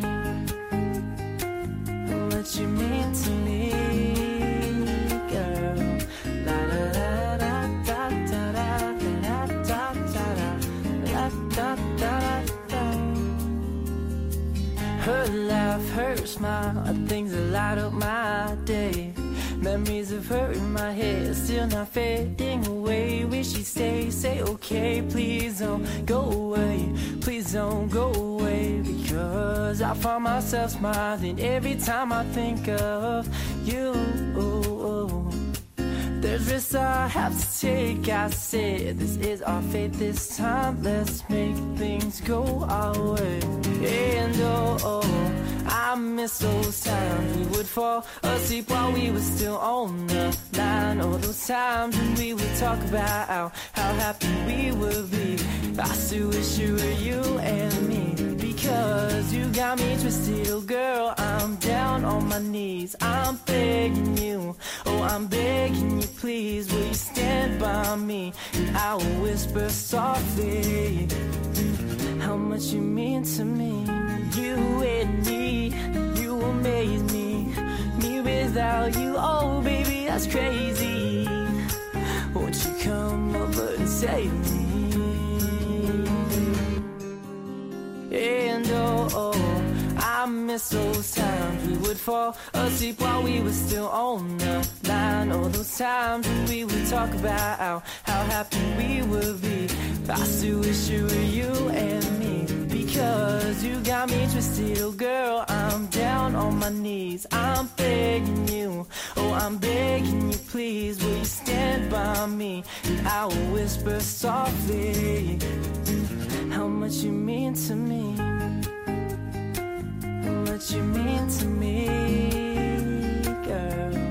how much you mean to me, girl. La da da da da da da da da da da da. Her laugh, her smile are things that light up my day. Memories of her in my head still not fading away. Wish she'd stay, say okay, please don't go away, please don't go away. because I find myself smiling every time I think of you. There's risks I have to take. I said this is our fate this time. Let's make things go our way. And oh, oh, I miss those times we would fall asleep while we were still on the line. All those times when we would talk about how, how happy we would be. I still wish you were you and me, because you got me twisted. Oh girl, I'm down on my knees. I'm begging you, oh I'm begging you, please will you stand by me? And I will whisper softly how much you mean to me. You and me, you amaze me. Me without you, oh baby, that's crazy. Won't you come over and save me? And oh, oh, I miss those times we would fall asleep while we were still on the line. All those times when we would talk about how, how happy we would be. I still wish you were you and me, because you got me twisted. Oh girl, I'm down on my knees. I'm begging you, oh I'm begging you, please will you stand by me? And I will whisper softly how much you mean to me. How much you mean to me, girl.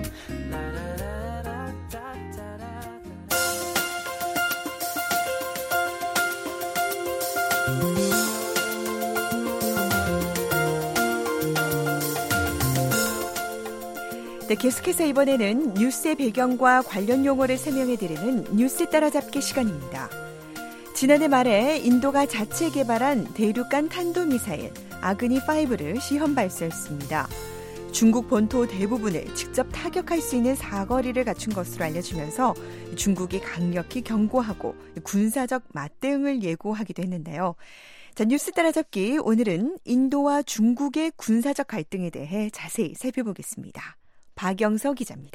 네, 계속해서 이번에는 뉴스의 배경과 관련 용어를 설명해드리는 뉴스 따라잡기 시간입니다. 지난해 말에 인도가 자체 개발한 대륙간 탄도미사일 아그니-오를 시험 발사했습니다. 중국 본토 대부분을 직접 타격할 수 있는 사거리를 갖춘 것으로 알려지면서 중국이 강력히 경고하고 군사적 맞대응을 예고하기도 했는데요. 자, 뉴스 따라잡기, 오늘은 인도와 중국의 군사적 갈등에 대해 자세히 살펴보겠습니다. 박영서 기자입니다.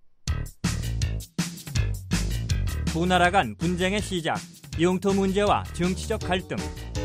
두 나라 간 분쟁의 시작, 영토 문제와 정치적 갈등.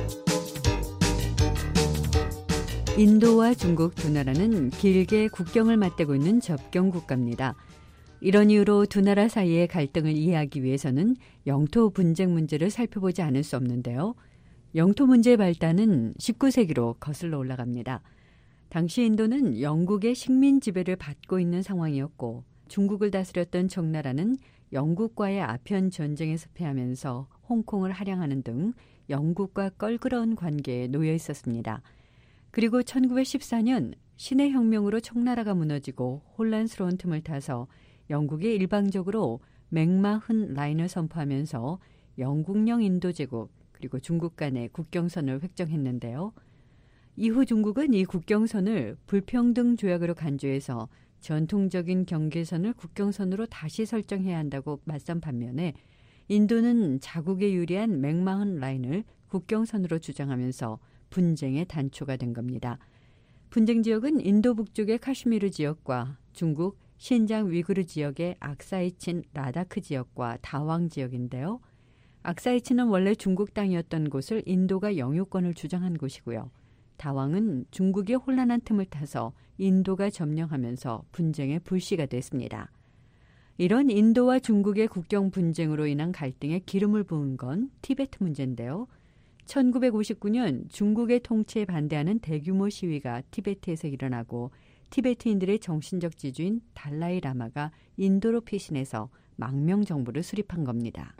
인도와 중국 두 나라는 길게 국경을 맞대고 있는 접경 국가입니다. 이런 이유로 두 나라 사이의 갈등을 이해하기 위해서는 영토 분쟁 문제를 살펴보지 않을 수 없는데요. 영토 문제의 발단은 십구 세기로 거슬러 올라갑니다. 당시 인도는 영국의 식민 지배를 받고 있는 상황이었고, 중국을 다스렸던 청나라는 영국과의 아편 전쟁에서 패하면서 홍콩을 할양하는 등 영국과 껄끄러운 관계에 놓여 있었습니다. 그리고 천구백십사 년 신해 혁명으로 청나라가 무너지고 혼란스러운 틈을 타서 영국이 일방적으로 맥마흔 라인을 선포하면서 영국령 인도제국 그리고 중국 간의 국경선을 획정했는데요. 이후 중국은 이 국경선을 불평등 조약으로 간주해서 전통적인 경계선을 국경선으로 다시 설정해야 한다고 맞선 반면에, 인도는 자국에 유리한 맥마흔 라인을 국경선으로 주장하면서 분쟁의 단초가 된 겁니다. 분쟁 지역은 인도 북쪽의 카슈미르 지역과 중국 신장 위구르 지역의 악사이친 라다크 지역과 다왕 지역인데요. 악사이친은 원래 중국 땅이었던 곳을 인도가 영유권을 주장한 곳이고요. 다왕은 중국의 혼란한 틈을 타서 인도가 점령하면서 분쟁의 불씨가 됐습니다. 이런 인도와 중국의 국경 분쟁으로 인한 갈등에 기름을 부은 건 티베트 문제인데요. 천구백오십구 년 중국의 통치에 반대하는 대규모 시위가 티베트에서 일어나고, 티베트인들의 정신적 지주인 달라이 라마가 인도로 피신해서 망명 정부를 수립한 겁니다.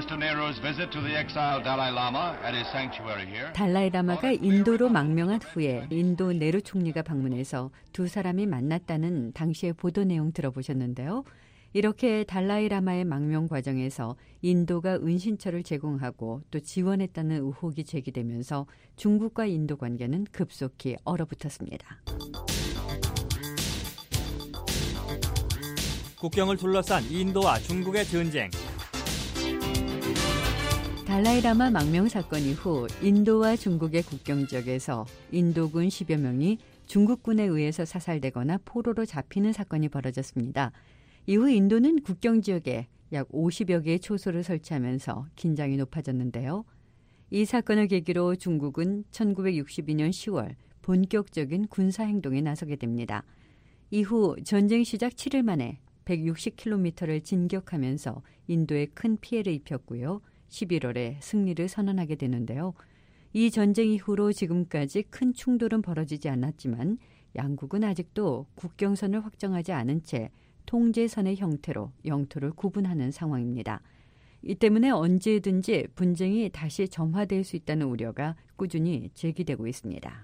달라이 라마가 인도로 망명한 후에 인도 네루 총리가 방문해서 두 사람이 만났다는 당시의 보도 내용 들어보셨는데요. 이렇게 달라이 라마의 망명 과정에서 인도가 은신처를 제공하고 또 지원했다는 의혹이 제기되면서 중국과 인도 관계는 급속히 얼어붙었습니다. 국경을 둘러싼 인도와 중국의 전쟁. 달라이 라마 망명 사건 이후 인도와 중국의 국경 지역에서 인도군 십여 명이 중국군에 의해서 사살되거나 포로로 잡히는 사건이 벌어졌습니다. 이후 인도는 국경 지역에 약 오십여 개의 초소를 설치하면서 긴장이 높아졌는데요. 이 사건을 계기로 중국은 천구백육십이 년 시월 본격적인 군사행동에 나서게 됩니다. 이후 전쟁 시작 칠 일 만에 백육십 킬로미터를 진격하면서 인도에 큰 피해를 입혔고요. 십일월에 승리를 선언하게 되는데요. 이 전쟁 이후로 지금까지 큰 충돌은 벌어지지 않았지만 양국은 아직도 국경선을 확정하지 않은 채 통제선의 형태로 영토를 구분하는 상황입니다. 이 때문에 언제든지 분쟁이 다시 점화될 수 있다는 우려가 꾸준히 제기되고 있습니다.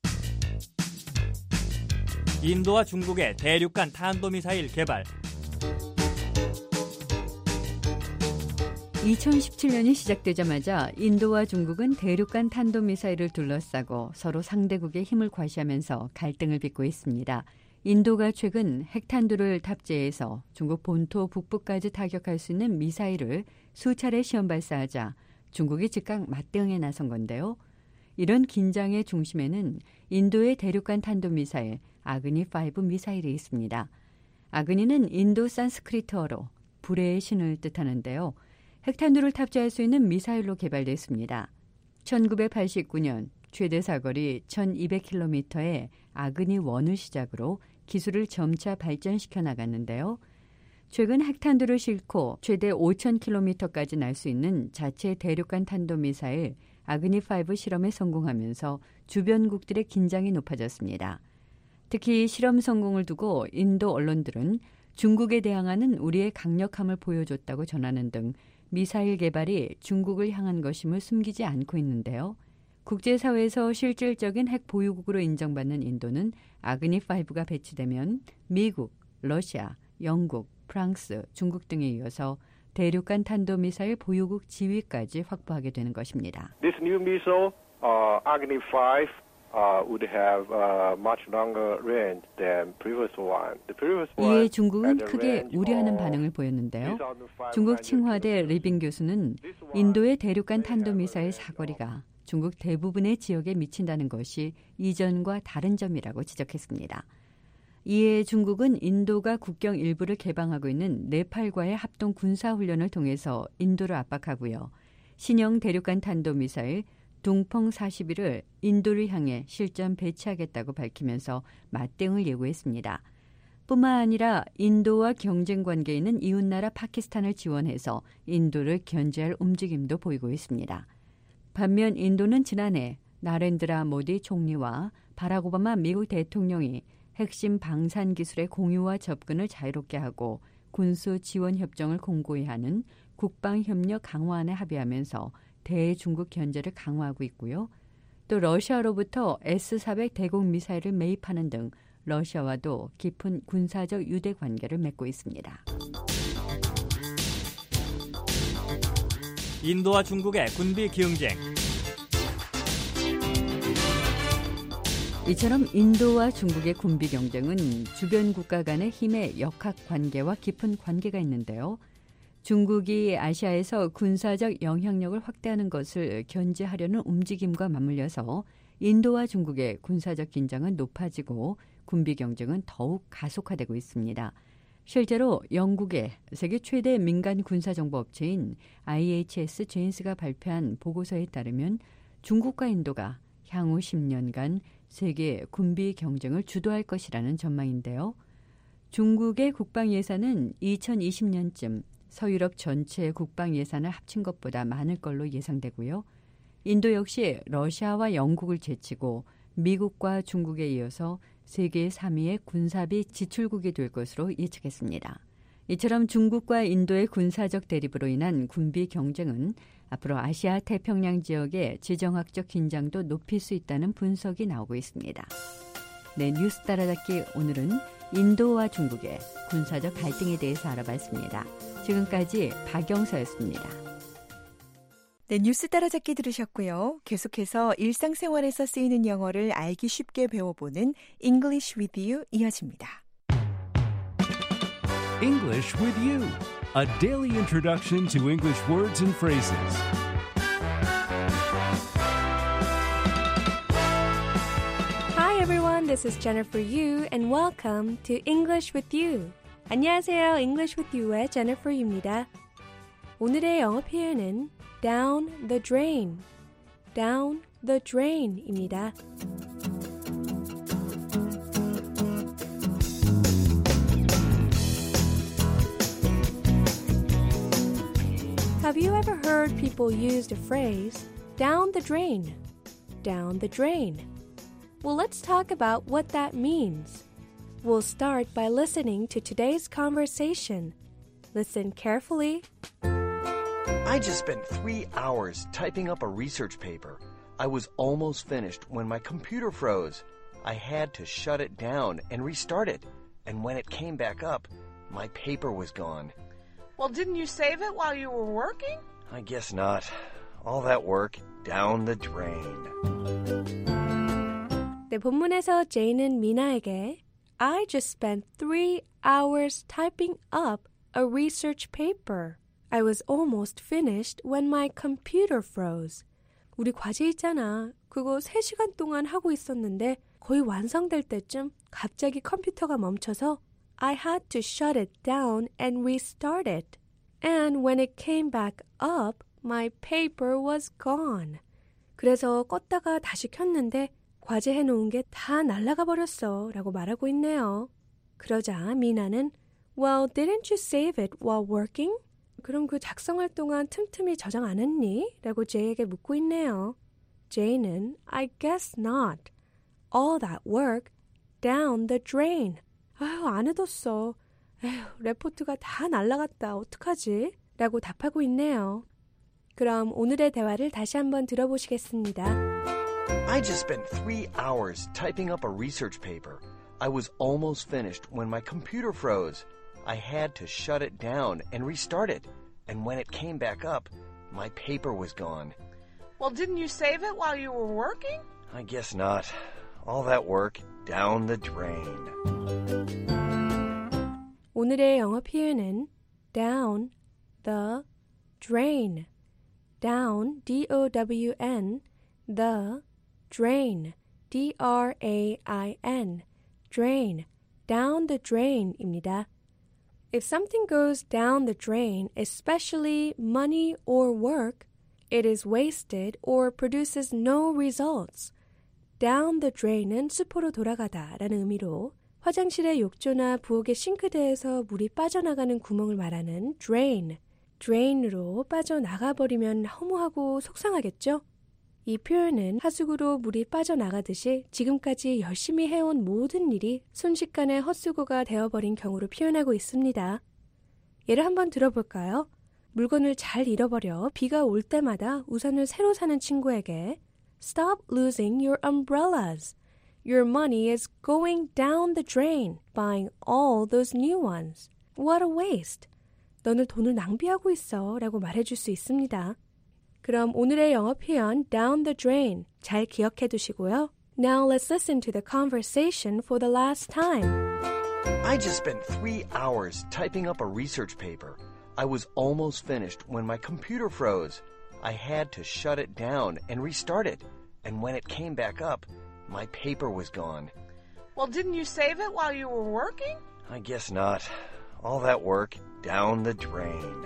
인도와 중국의 대륙간 탄도미사일 개발. 이천십칠 년이 시작되자마자 인도와 중국은 대륙간 탄도미사일을 둘러싸고 서로 상대국의 힘을 과시하면서 갈등을 빚고 있습니다. 인도가 최근 핵탄두를 탑재해서 중국 본토 북부까지 타격할 수 있는 미사일을 수차례 시험 발사하자 중국이 즉각 맞대응에 나선 건데요. 이런 긴장의 중심에는 인도의 대륙간 탄도미사일 아그니 오 미사일이 있습니다. 아그니는 인도 산스크리트어로 불의 신을 뜻하는데요. 핵탄두를 탑재할 수 있는 미사일로 개발됐습니다. 천구백팔십구 년 최대 사거리 천이백 킬로미터의 아그니 일을 시작으로 기술을 점차 발전시켜 나갔는데요. 최근 핵탄두를 싣고 최대 오천 킬로미터까지 날 수 있는 자체 대륙간 탄도미사일 아그니 오 실험에 성공하면서 주변국들의 긴장이 높아졌습니다. 특히 실험 성공을 두고 인도 언론들은 중국에 대항하는 우리의 강력함을 보여줬다고 전하는 등 미사일 개발이 중국을 향한 것임을 숨기지 않고 있는데요. 국제사회에서 실질적인 핵 보유국으로 인정받는 인도는 아그니 오가 배치되면 미국, 러시아, 영국, 프랑스, 중국 등에 이어서 대륙간 탄도미사일 보유국 지위까지 확보하게 되는 것입니다. This new missile, uh, Agni five, uh, would have uh, much longer range than previous one. The previous one. 이에 중국은 크게 우려하는 반응을 보였는데요. 중국 칭화대 리빙 교수는 인도의 대륙간 탄도미사일 사거리가 중국 대부분의 지역에 미친다는 것이 이전과 다른 점이라고 지적했습니다. 이에 중국은 인도가 국경 일부를 개방하고 있는 네팔과의 합동 군사훈련을 통해서 인도를 압박하고요. 신형 대륙간 탄도미사일 둥펑 사십일을 인도를 향해 실전 배치하겠다고 밝히면서 맞대응을 예고했습니다. 뿐만 아니라 인도와 경쟁 관계에 있는 이웃나라 파키스탄을 지원해서 인도를 견제할 움직임도 보이고 있습니다. 반면 인도는 지난해 나렌드라 모디 총리와 바락 오바마 미국 대통령이 핵심 방산 기술의 공유와 접근을 자유롭게 하고 군수 지원 협정을 공고히 하는 국방협력 강화안에 합의하면서 대중국 견제를 강화하고 있고요. 또 러시아로부터 에스 사백 대공 미사일을 매입하는 등 러시아와도 깊은 군사적 유대 관계를 맺고 있습니다. 인도와 중국의 군비 경쟁. 이처럼 인도와 중국의 군비 경쟁은 주변 국가 간의 힘의 역학 관계와 깊은 관계가 있는데요. 중국이 아시아에서 군사적 영향력을 확대하는 것을 견제하려는 움직임과 맞물려서 인도와 중국의 군사적 긴장은 높아지고 군비 경쟁은 더욱 가속화되고 있습니다. 실제로 영국의 세계 최대 민간 군사정보업체인 아이에이치에스 제인스가 발표한 보고서에 따르면 중국과 인도가 향후 십 년간 세계 군비 경쟁을 주도할 것이라는 전망인데요. 중국의 국방 예산은 이천이십 년쯤 서유럽 전체의 국방 예산을 합친 것보다 많을 걸로 예상되고요. 인도 역시 러시아와 영국을 제치고 미국과 중국에 이어서 세계 삼 위의 군사비 지출국이 될 것으로 예측했습니다. 이처럼 중국과 인도의 군사적 대립으로 인한 군비 경쟁은 앞으로 아시아 태평양 지역의 지정학적 긴장도 높일 수 있다는 분석이 나오고 있습니다. 네, 뉴스 따라잡기 오늘은 인도와 중국의 군사적 갈등에 대해서 알아봤습니다. 지금까지 박영서였습니다. 네, 뉴스 따라잡기 들으셨고요. 계속해서 일상생활에서 쓰이는 영어를 알기 쉽게 배워보는 English with You 이어집니다. English with You, a daily introduction to English words and phrases. Hi everyone, this is Jennifer Yu and welcome to English with You. 안녕하세요, English with You의 Jennifer입니다. 오늘의 영어 표현은 down the drain, down the drain입니다. Have you ever heard people use the phrase down the drain? Down the drain. Well, let's talk about what that means. We'll start by listening to today's conversation. Listen carefully. I just spent three hours typing up a research paper. I was almost finished when my computer froze. I had to shut it down and restart it. And when it came back up, my paper was gone. Well, didn't you save it while you were working? I guess not. All that work down the drain. 네, 본문에서 제이는 미나에게 I just spent three hours typing up a research paper. I was almost finished when my computer froze. 우리 과제 있잖아. 그거 세 시간 동안 하고 있었는데 거의 완성될 때쯤 갑자기 컴퓨터가 멈춰서 I had to shut it down and restart it. And when it came back up, my paper was gone. 그래서 껐다가 다시 켰는데 과제 해놓은 게 다 날아가 버렸어 라고 말하고 있네요. 그러자 미나는 Well, didn't you save it while working? 그럼 그 작성할 동안 틈틈이 저장 안 했니? 라고 제이에게 묻고 있네요. 제이는 I guess not. All that work down the drain. 아유, 안 해뒀어. 에휴, 레포트가 다 날아갔다. 어떡하지? 라고 답하고 있네요. 그럼 오늘의 대화를 다시 한번 들어보시겠습니다. I just spent three hours typing up a research paper. I was almost finished when my computer froze. I had to shut it down and restart it. And when it came back up, my paper was gone. Well, didn't you save it while you were working? I guess not. All that work down the drain. 오늘의 영어 표현은 down the drain. down, D O W N, the drain, D R A I N, drain, down the drain입니다. If something goes down the drain, especially money or work, it is wasted or produces no results. down the drain은 수포로 돌아가다 라는 의미로 화장실의 욕조나 부엌의 싱크대에서 물이 빠져나가는 구멍을 말하는 drain, drain으로 빠져나가버리면 허무하고 속상하겠죠? 이 표현은 하수구로 물이 빠져나가듯이 지금까지 열심히 해온 모든 일이 순식간에 헛수고가 되어버린 경우를 표현하고 있습니다. 예를 한번 들어볼까요? 물건을 잘 잃어버려 비가 올 때마다 우산을 새로 사는 친구에게 Stop losing your umbrellas. Your money is going down the drain buying all those new ones. What a waste. 너는 돈을 낭비하고 있어 라고 말해줄 수 있습니다. 그럼 오늘의 영어 표현 down the drain 잘 기억해 두시고요. Now let's listen to the conversation for the last time. I just spent three hours typing up a research paper. I was almost finished when my computer froze. I had to shut it down and restart it. And when it came back up, my paper was gone. Well, didn't you save it while you were working? I guess not. All that work down the drain.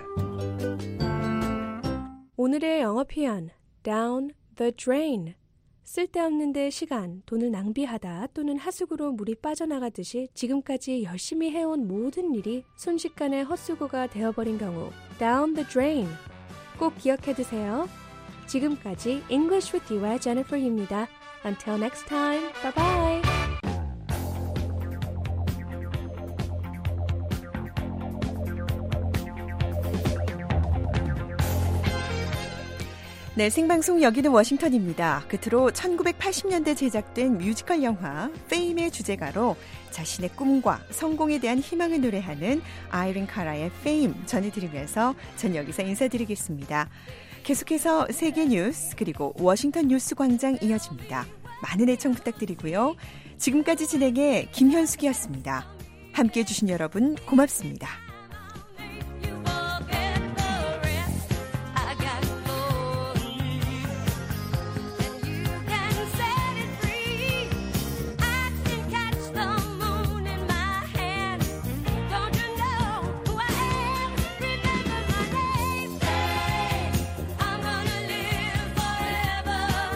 오늘의 영어 표현 down the drain. 쓸데없는 데 시간, 돈을 낭비하다 또는 하수구로 물이 빠져나가듯이 지금까지 열심히 해온 모든 일이 순식간에 헛수고가 되어버린 경우 down the drain. 꼭 기억해 두세요. 지금까지 English with You의 Jennifer입니다. Until next time, bye bye. 네, 생방송 여기는 워싱턴입니다. 끝으로 천구백팔십 년대 제작된 뮤지컬 영화 페임의 주제가로 자신의 꿈과 성공에 대한 희망을 노래하는 아이린 카라의 페임 전해드리면서 전 여기서 인사드리겠습니다. 계속해서 세계 뉴스 그리고 워싱턴 뉴스 광장 이어집니다. 많은 애청 부탁드리고요. 지금까지 진행의 김현숙이었습니다. 함께해 주신 여러분 고맙습니다. Forever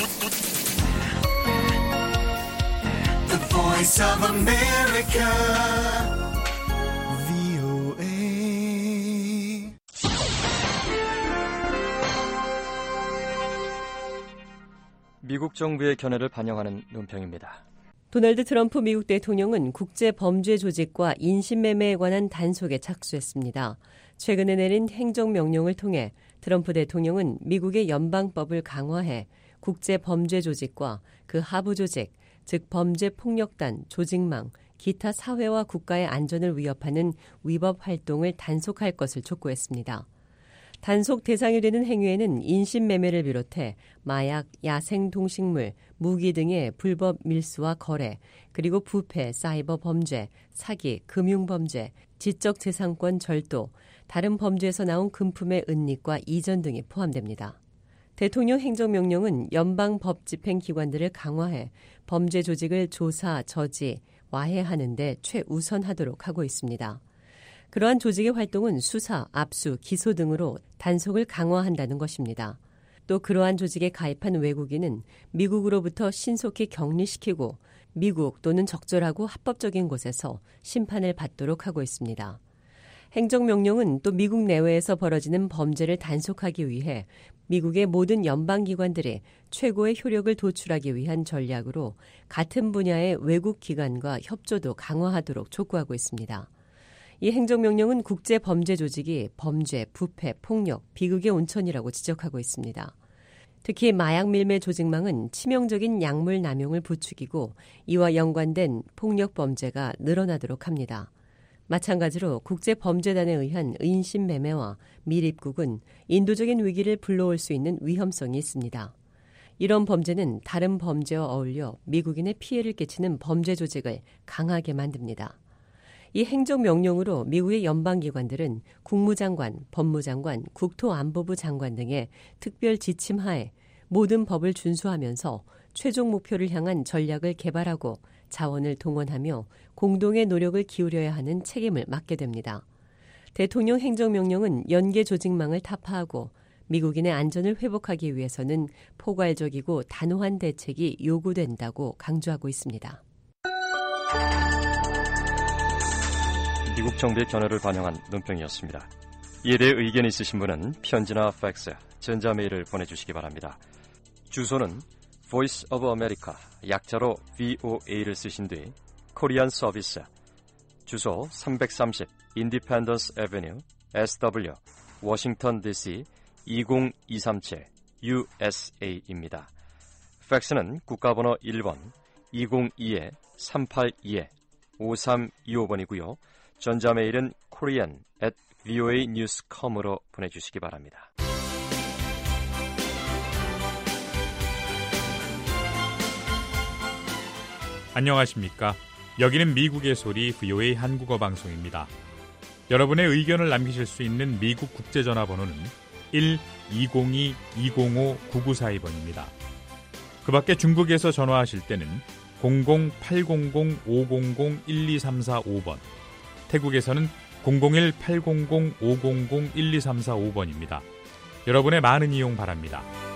The Voice of America. 브이오에이. 미국 정부의 견해를 반영하는 논평입니다. 도널드 트럼프 미국 대통령은 국제범죄조직과 인신매매에 관한 단속에 착수했습니다. 최근에 내린 행정명령을 통해 트럼프 대통령은 미국의 연방법을 강화해 국제범죄조직과 그 하부조직, 즉 범죄폭력단, 조직망, 기타 사회와 국가의 안전을 위협하는 위법 활동을 단속할 것을 촉구했습니다. 단속 대상이 되는 행위에는 인신매매를 비롯해 마약, 야생동식물, 무기 등의 불법 밀수와 거래, 그리고 부패, 사이버 범죄, 사기, 금융범죄, 지적재산권 절도, 다른 범죄에서 나온 금품의 은닉과 이전 등이 포함됩니다. 대통령 행정명령은 연방법집행기관들을 강화해 범죄 조직을 조사, 저지, 와해하는 데 최우선하도록 하고 있습니다. 그러한 조직의 활동은 수사, 압수, 기소 등으로 단속을 강화한다는 것입니다. 또 그러한 조직에 가입한 외국인은 미국으로부터 신속히 격리시키고 미국 또는 적절하고 합법적인 곳에서 심판을 받도록 하고 있습니다. 행정명령은 또 미국 내외에서 벌어지는 범죄를 단속하기 위해 미국의 모든 연방기관들이 최고의 효력을 도출하기 위한 전략으로 같은 분야의 외국 기관과 협조도 강화하도록 촉구하고 있습니다. 이 행정명령은 국제범죄조직이 범죄, 부패, 폭력, 비극의 온천이라고 지적하고 있습니다. 특히 마약 밀매 조직망은 치명적인 약물 남용을 부추기고 이와 연관된 폭력 범죄가 늘어나도록 합니다. 마찬가지로 국제범죄단에 의한 인신매매와 밀입국은 인도적인 위기를 불러올 수 있는 위험성이 있습니다. 이런 범죄는 다른 범죄와 어울려 미국인의 피해를 끼치는 범죄 조직을 강하게 만듭니다. 이 행정명령으로 미국의 연방기관들은 국무장관, 법무장관, 국토안보부 장관 등의 특별 지침하에 모든 법을 준수하면서 최종 목표를 향한 전략을 개발하고 자원을 동원하며 공동의 노력을 기울여야 하는 책임을 맡게 됩니다. 대통령 행정명령은 연계 조직망을 타파하고 미국인의 안전을 회복하기 위해서는 포괄적이고 단호한 대책이 요구된다고 강조하고 있습니다. 미국 정부의 견해를 반영한 논평이었습니다. 이에 대해 의견이 있으신 분은 편지나 팩스, 전자메일을 보내주시기 바랍니다. 주소는 Voice of America, 약자로 브이오에이를 쓰신 뒤 코리안 서비스, 주소 삼백삼십 Independence Avenue, 에스더블유, 워싱턴 디씨 이공이삼칠 유에스에이입니다. 팩스는 국가번호 일 번 이공이 삼팔이 오삼이오 번이고요. 전자메일은 korean at 브이오에이 뉴스 닷컴으로 보내주시기 바랍니다. 안녕하십니까? 여기는 미국의 소리 브이오에이 한국어 방송입니다. 여러분의 의견을 남기실 수 있는 미국 국제전화번호는 일 이공이 이공오 구구사이 번입니다. 그 밖에 중국에서 전화하실 때는 공공 팔공공 오공공 일이삼사오 번, 태국에서는 공공일 팔공공 오공공 일이삼사오 번입니다. 여러분의 많은 이용 바랍니다.